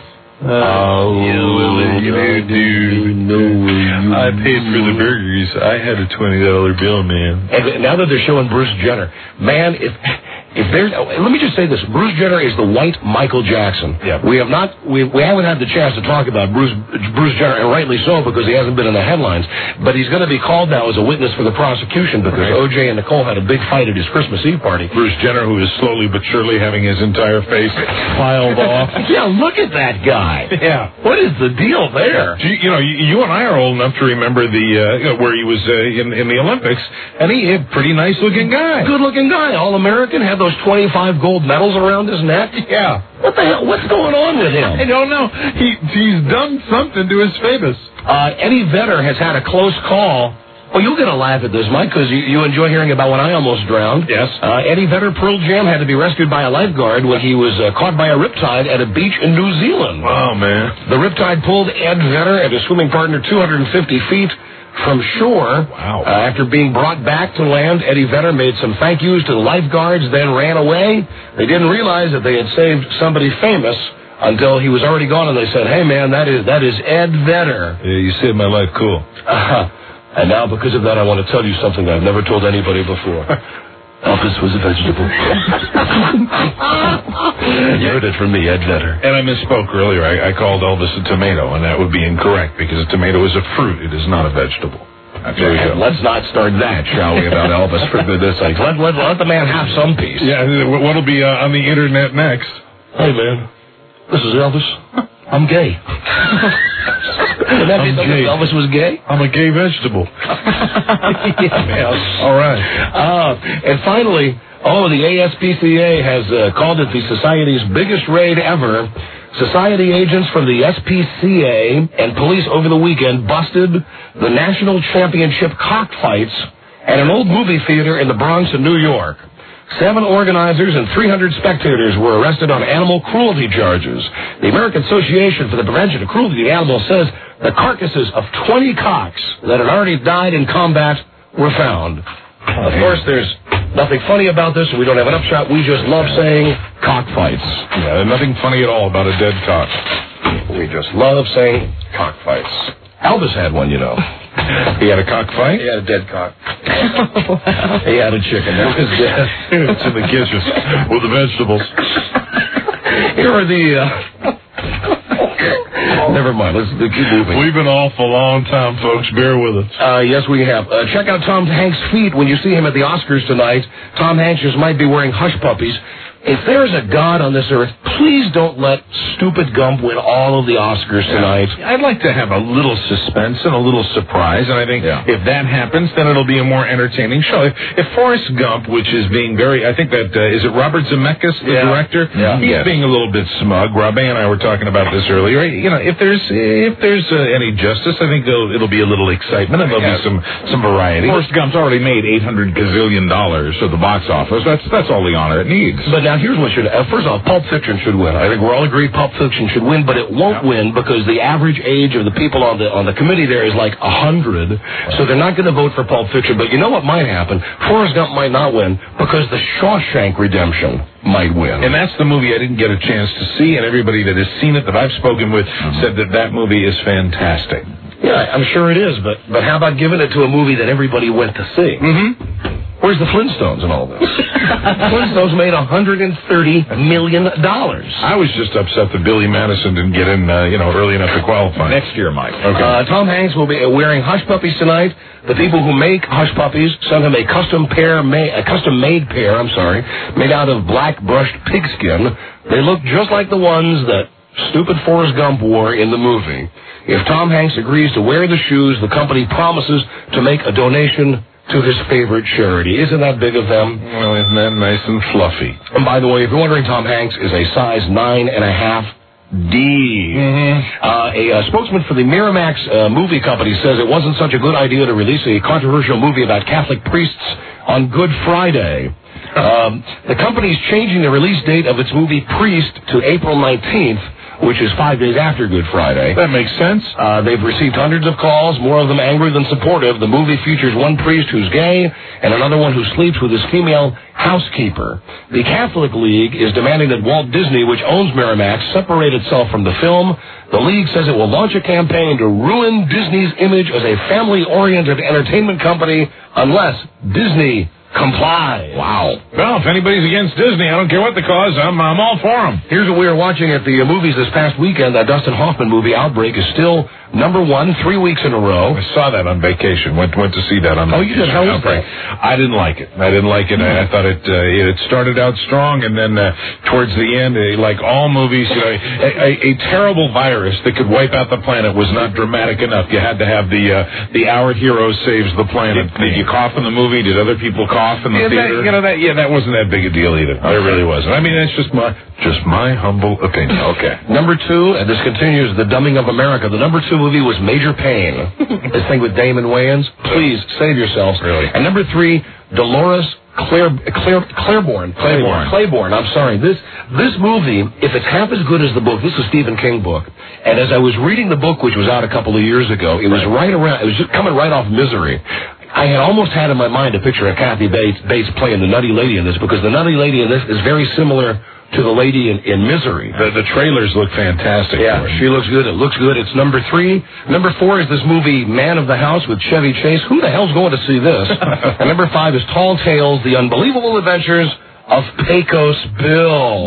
Speaker 2: paid for the burgers. I had a $20 bill, man.
Speaker 1: And now that they're showing Bruce Jenner, man, if there's, let me just say this: Bruce Jenner is the white Michael Jackson.
Speaker 2: Yeah.
Speaker 1: We haven't had the chance to talk about Bruce Jenner, and rightly so, because he hasn't been in the headlines. But he's going to be called now as a witness for the prosecution because O.J. and Nicole had a big fight at his Christmas Eve party.
Speaker 2: Bruce Jenner, who is slowly but surely having his entire face filed off.
Speaker 1: Yeah, look at that guy.
Speaker 2: Yeah,
Speaker 1: what is the deal there?
Speaker 2: You and I are old enough to remember where he was in the Olympics, and he a pretty nice looking guy,
Speaker 1: good looking guy, All-American, had the those 25 gold medals around his neck?
Speaker 2: Yeah.
Speaker 1: What the hell? What's going on with him?
Speaker 2: I don't know. He's done something to his famous.
Speaker 1: Eddie Vedder has had a close call. Well, you'll get a laugh at this, Mike, because you enjoy hearing about when I almost drowned.
Speaker 2: Yes.
Speaker 1: Eddie Vedder, Pearl Jam, had to be rescued by a lifeguard when he was caught by a riptide at a beach in New Zealand.
Speaker 2: Oh, man.
Speaker 1: The riptide pulled Ed Vedder and his swimming partner 250 feet from shore.
Speaker 2: Wow.
Speaker 1: After being brought back to land, Eddie Vedder made some thank yous to the lifeguards, then ran away. They didn't realize that they had saved somebody famous until he was already gone, and they said, "Hey, man, that is Ed Vedder."
Speaker 2: Yeah, you saved my life. Cool.
Speaker 1: And now, because of that, I want to tell you something I've never told anybody before. Elvis was a vegetable. You heard it from me, Ed Vedder.
Speaker 2: And I misspoke earlier. I called Elvis a tomato, and that would be incorrect because a tomato is a fruit. It is not a vegetable. There you go.
Speaker 1: Let's not start that, shall we, about Elvis, for goodness sake. Let the man have some peace.
Speaker 2: Yeah, what'll be on the internet next?
Speaker 1: Hey, man, this is Elvis. I'm gay.
Speaker 2: I'm gay.
Speaker 1: Elvis was gay?
Speaker 2: I'm a gay vegetable.
Speaker 1: Yeah.
Speaker 2: All right.
Speaker 1: And finally, the ASPCA has called it the Society's biggest raid ever. Society agents from the SPCA and police over the weekend busted the national championship cockfights at an old movie theater in the Bronx in New York. 7 organizers and 300 spectators were arrested on animal cruelty charges. The American Association for the Prevention of Cruelty to Animals says the carcasses of 20 cocks that had already died in combat were found. Of course, there's nothing funny about this, and we don't have an upshot. We just love saying cockfights.
Speaker 2: Yeah, there's nothing funny at all about a dead cock.
Speaker 1: We just love saying cockfights. Elvis had one, you know.
Speaker 2: He had a cockfight?
Speaker 1: He had a dead cock. He had a chicken that was dead.
Speaker 2: It's in the kitchen with the vegetables.
Speaker 1: Here are the... Never mind. Let's keep moving.
Speaker 2: We've been off a long time, folks. Bear with us.
Speaker 1: Yes, we have. Check out Tom Hanks' feet when you see him at the Oscars tonight. Tom Hanks just might be wearing hush puppies. If there is a God on this earth, please don't let Stupid Gump win all of the Oscars tonight.
Speaker 2: I'd like to have a little suspense and a little surprise, and I think if that happens, then it'll be a more entertaining show. If Forrest Gump, which is being very, I think that, is it Robert Zemeckis, the director?
Speaker 1: Yeah.
Speaker 2: He's being a little bit smug. Robbie and I were talking about this earlier. You know, if there's any justice, I think it'll be a little excitement, and there'll be some variety.
Speaker 3: Forrest Gump's already made $800 gazillion to the box office. That's all the honor it needs.
Speaker 1: But now here's what should... first off, Pulp Fiction should win. I think we're all agreed Pulp Fiction should win, but it won't win because the average age of the people on the committee there is like 100, so they're not going to vote for Pulp Fiction. But you know what might happen? Forrest Gump might not win because The Shawshank Redemption might win.
Speaker 2: And that's the movie I didn't get a chance to see, and everybody that has seen it that I've spoken with said that movie is fantastic.
Speaker 1: Yeah, I'm sure it is, but how about giving it to a movie that everybody went to see?
Speaker 2: Mm-hmm.
Speaker 1: Where's the Flintstones and all this? Flintstones made $130 million.
Speaker 2: I was just upset that Billy Madison didn't get in, early enough to qualify.
Speaker 3: Next year, Mike.
Speaker 2: Okay.
Speaker 1: Tom Hanks will be wearing hush puppies tonight. The people who make hush puppies sent him a custom-made pair, made out of black brushed pigskin. They look just like the ones that stupid Forrest Gump wore in the movie. If Tom Hanks agrees to wear the shoes, the company promises to make a donation to his favorite charity. Isn't that big of them?
Speaker 2: Well, isn't that nice and fluffy?
Speaker 1: And by the way, if you're wondering, Tom Hanks is a size 9.5 D. A spokesman for the Miramax movie company says it wasn't such a good idea to release a controversial movie about Catholic priests on Good Friday. The company's changing the release date of its movie Priest to April 19th, which is 5 days after Good Friday.
Speaker 2: That makes sense.
Speaker 1: They've received hundreds of calls, more of them angry than supportive. The movie features one priest who's gay and another one who sleeps with his female housekeeper. The Catholic League is demanding that Walt Disney, which owns Miramax, separate itself from the film. The League says it will launch a campaign to ruin Disney's image as a family-oriented entertainment company unless Disney comply.
Speaker 2: Wow. Well, if anybody's against Disney, I don't care what the cause, I'm all for them.
Speaker 1: Here's what we were watching at the movies this past weekend. That Dustin Hoffman movie, Outbreak, is still #1 3 weeks in a row.
Speaker 2: I saw that on vacation. Went to see that on vacation.
Speaker 1: Oh, you did? How was that?
Speaker 2: I didn't like it. I thought it started out strong, and then towards the end, like all movies, a terrible virus that could wipe out the planet was not dramatic enough. You had to have the Our Hero Saves the Planet. Did you cough in the movie? Did other people cough
Speaker 3: off in the theater.
Speaker 2: That wasn't that big a deal either. It really wasn't. I mean, that's just my humble opinion. Okay.
Speaker 1: Number 2, and this continues the dumbing of America. The number 2 movie was Major Payne. This thing with Damon Wayans. Please save yourselves.
Speaker 2: Really.
Speaker 1: And number 3, Dolores Claiborne. I'm sorry. This movie, if it's half as good as the book, this is a Stephen King book. And as I was reading the book, which was out a couple of years ago, it was it was just coming right off Misery. I had almost had in my mind a picture of Kathy Bates playing the nutty lady in this, because the nutty lady in this is very similar to the lady in Misery.
Speaker 2: The trailers look fantastic.
Speaker 1: Yeah, she looks good. It looks good. It's number 3. Number 4 is this movie, Man of the House, with Chevy Chase. Who the hell's going to see this? And number 5 is Tall Tales, The Unbelievable Adventures of Pecos Bill.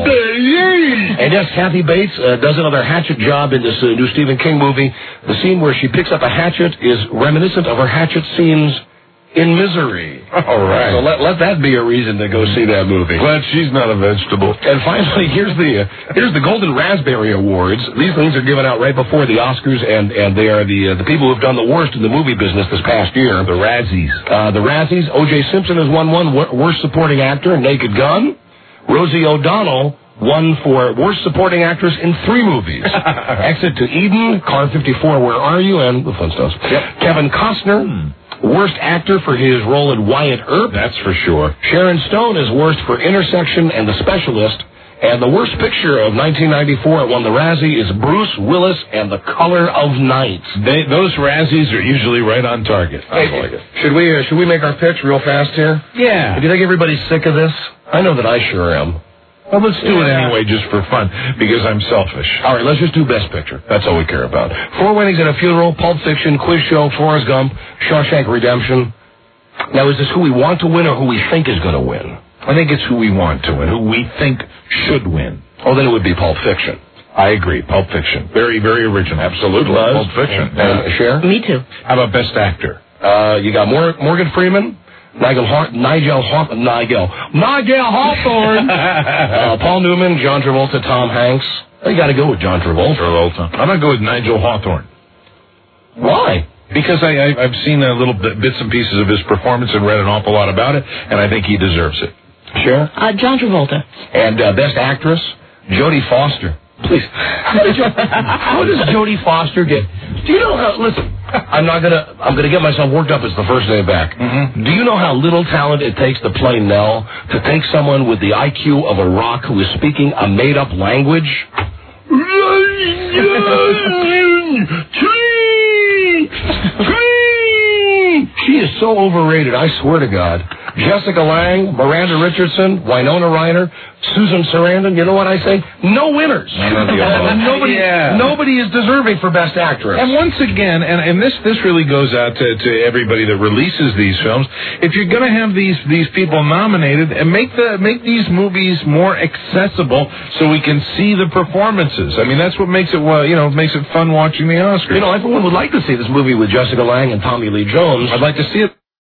Speaker 1: And yes, Kathy Bates does another hatchet job in this new Stephen King movie. The scene where she picks up a hatchet is reminiscent of her hatchet scenes in Misery.
Speaker 2: All right.
Speaker 1: So let that be a reason to go see that movie.
Speaker 2: Glad she's not a vegetable.
Speaker 1: And finally, here's the Golden Raspberry Awards. These things are given out right before the Oscars, and they are the people who've done the worst in the movie business this past year.
Speaker 2: The Razzies.
Speaker 1: The Razzies. O.J. Simpson has won one, Worst Supporting Actor, Naked Gun. Rosie O'Donnell won for Worst Supporting Actress in 3 movies. Exit to Eden, Car 54, Where Are You? And the Flintstones.
Speaker 2: Yep.
Speaker 1: Kevin Costner. Worst actor for his role in Wyatt Earp.
Speaker 2: That's for sure.
Speaker 1: Sharon Stone is worst for Intersection and The Specialist. And the worst picture of 1994, it won the Razzie, is Bruce Willis and The Color of Night.
Speaker 2: Those Razzies are usually right on target. I like it.
Speaker 1: Should we make our pitch real fast here?
Speaker 2: Yeah.
Speaker 1: Do you think everybody's sick of this? I know that I sure am.
Speaker 2: Well, let's do it anyway just for fun, because I'm selfish.
Speaker 1: All right, let's just do Best Picture. That's all we care about. 4 winnings at a funeral, Pulp Fiction, Quiz Show, Forrest Gump, Shawshank Redemption. Now, is this who we want to win or who we think is going to win?
Speaker 2: I think it's who we want to win, who we think should win.
Speaker 1: Oh, then it would be Pulp Fiction.
Speaker 2: I agree. Pulp Fiction. Very, very original.
Speaker 1: Absolutely.
Speaker 2: Pulp Fiction.
Speaker 1: Cher?
Speaker 4: Me too.
Speaker 2: How about Best Actor?
Speaker 1: You got Morgan Freeman, Nigel Hawthorne, Paul Newman, John Travolta, Tom Hanks. You got to go with John Travolta.
Speaker 2: I'm going to go with Nigel Hawthorne.
Speaker 1: Why?
Speaker 2: Because I've seen little bits and pieces of his performance and read an awful lot about it, and I think he deserves it.
Speaker 1: Cher?
Speaker 4: John Travolta.
Speaker 1: And Best Actress, Jodie Foster. Please. How does Jodie Foster get... Do you know how... Listen, I'm gonna get myself worked up. It's the first day back.
Speaker 2: Mm-hmm.
Speaker 1: Do you know how little talent it takes to play Nell, to take someone with the IQ of a rock who is speaking a made-up language? She is so overrated, I swear to God. Jessica Lange, Miranda Richardson, Winona Ryder, Susan Sarandon. You know what I say? No winners. Nobody is deserving for Best Actress.
Speaker 2: And once again, and this really goes out to everybody that releases these films. If you're going to have these people nominated, and make these movies more accessible so we can see the performances. I mean, that's what makes it makes it fun watching the Oscars.
Speaker 1: Everyone would like to see this movie with Jessica Lange and Tommy Lee Jones.
Speaker 2: I'd like to see it.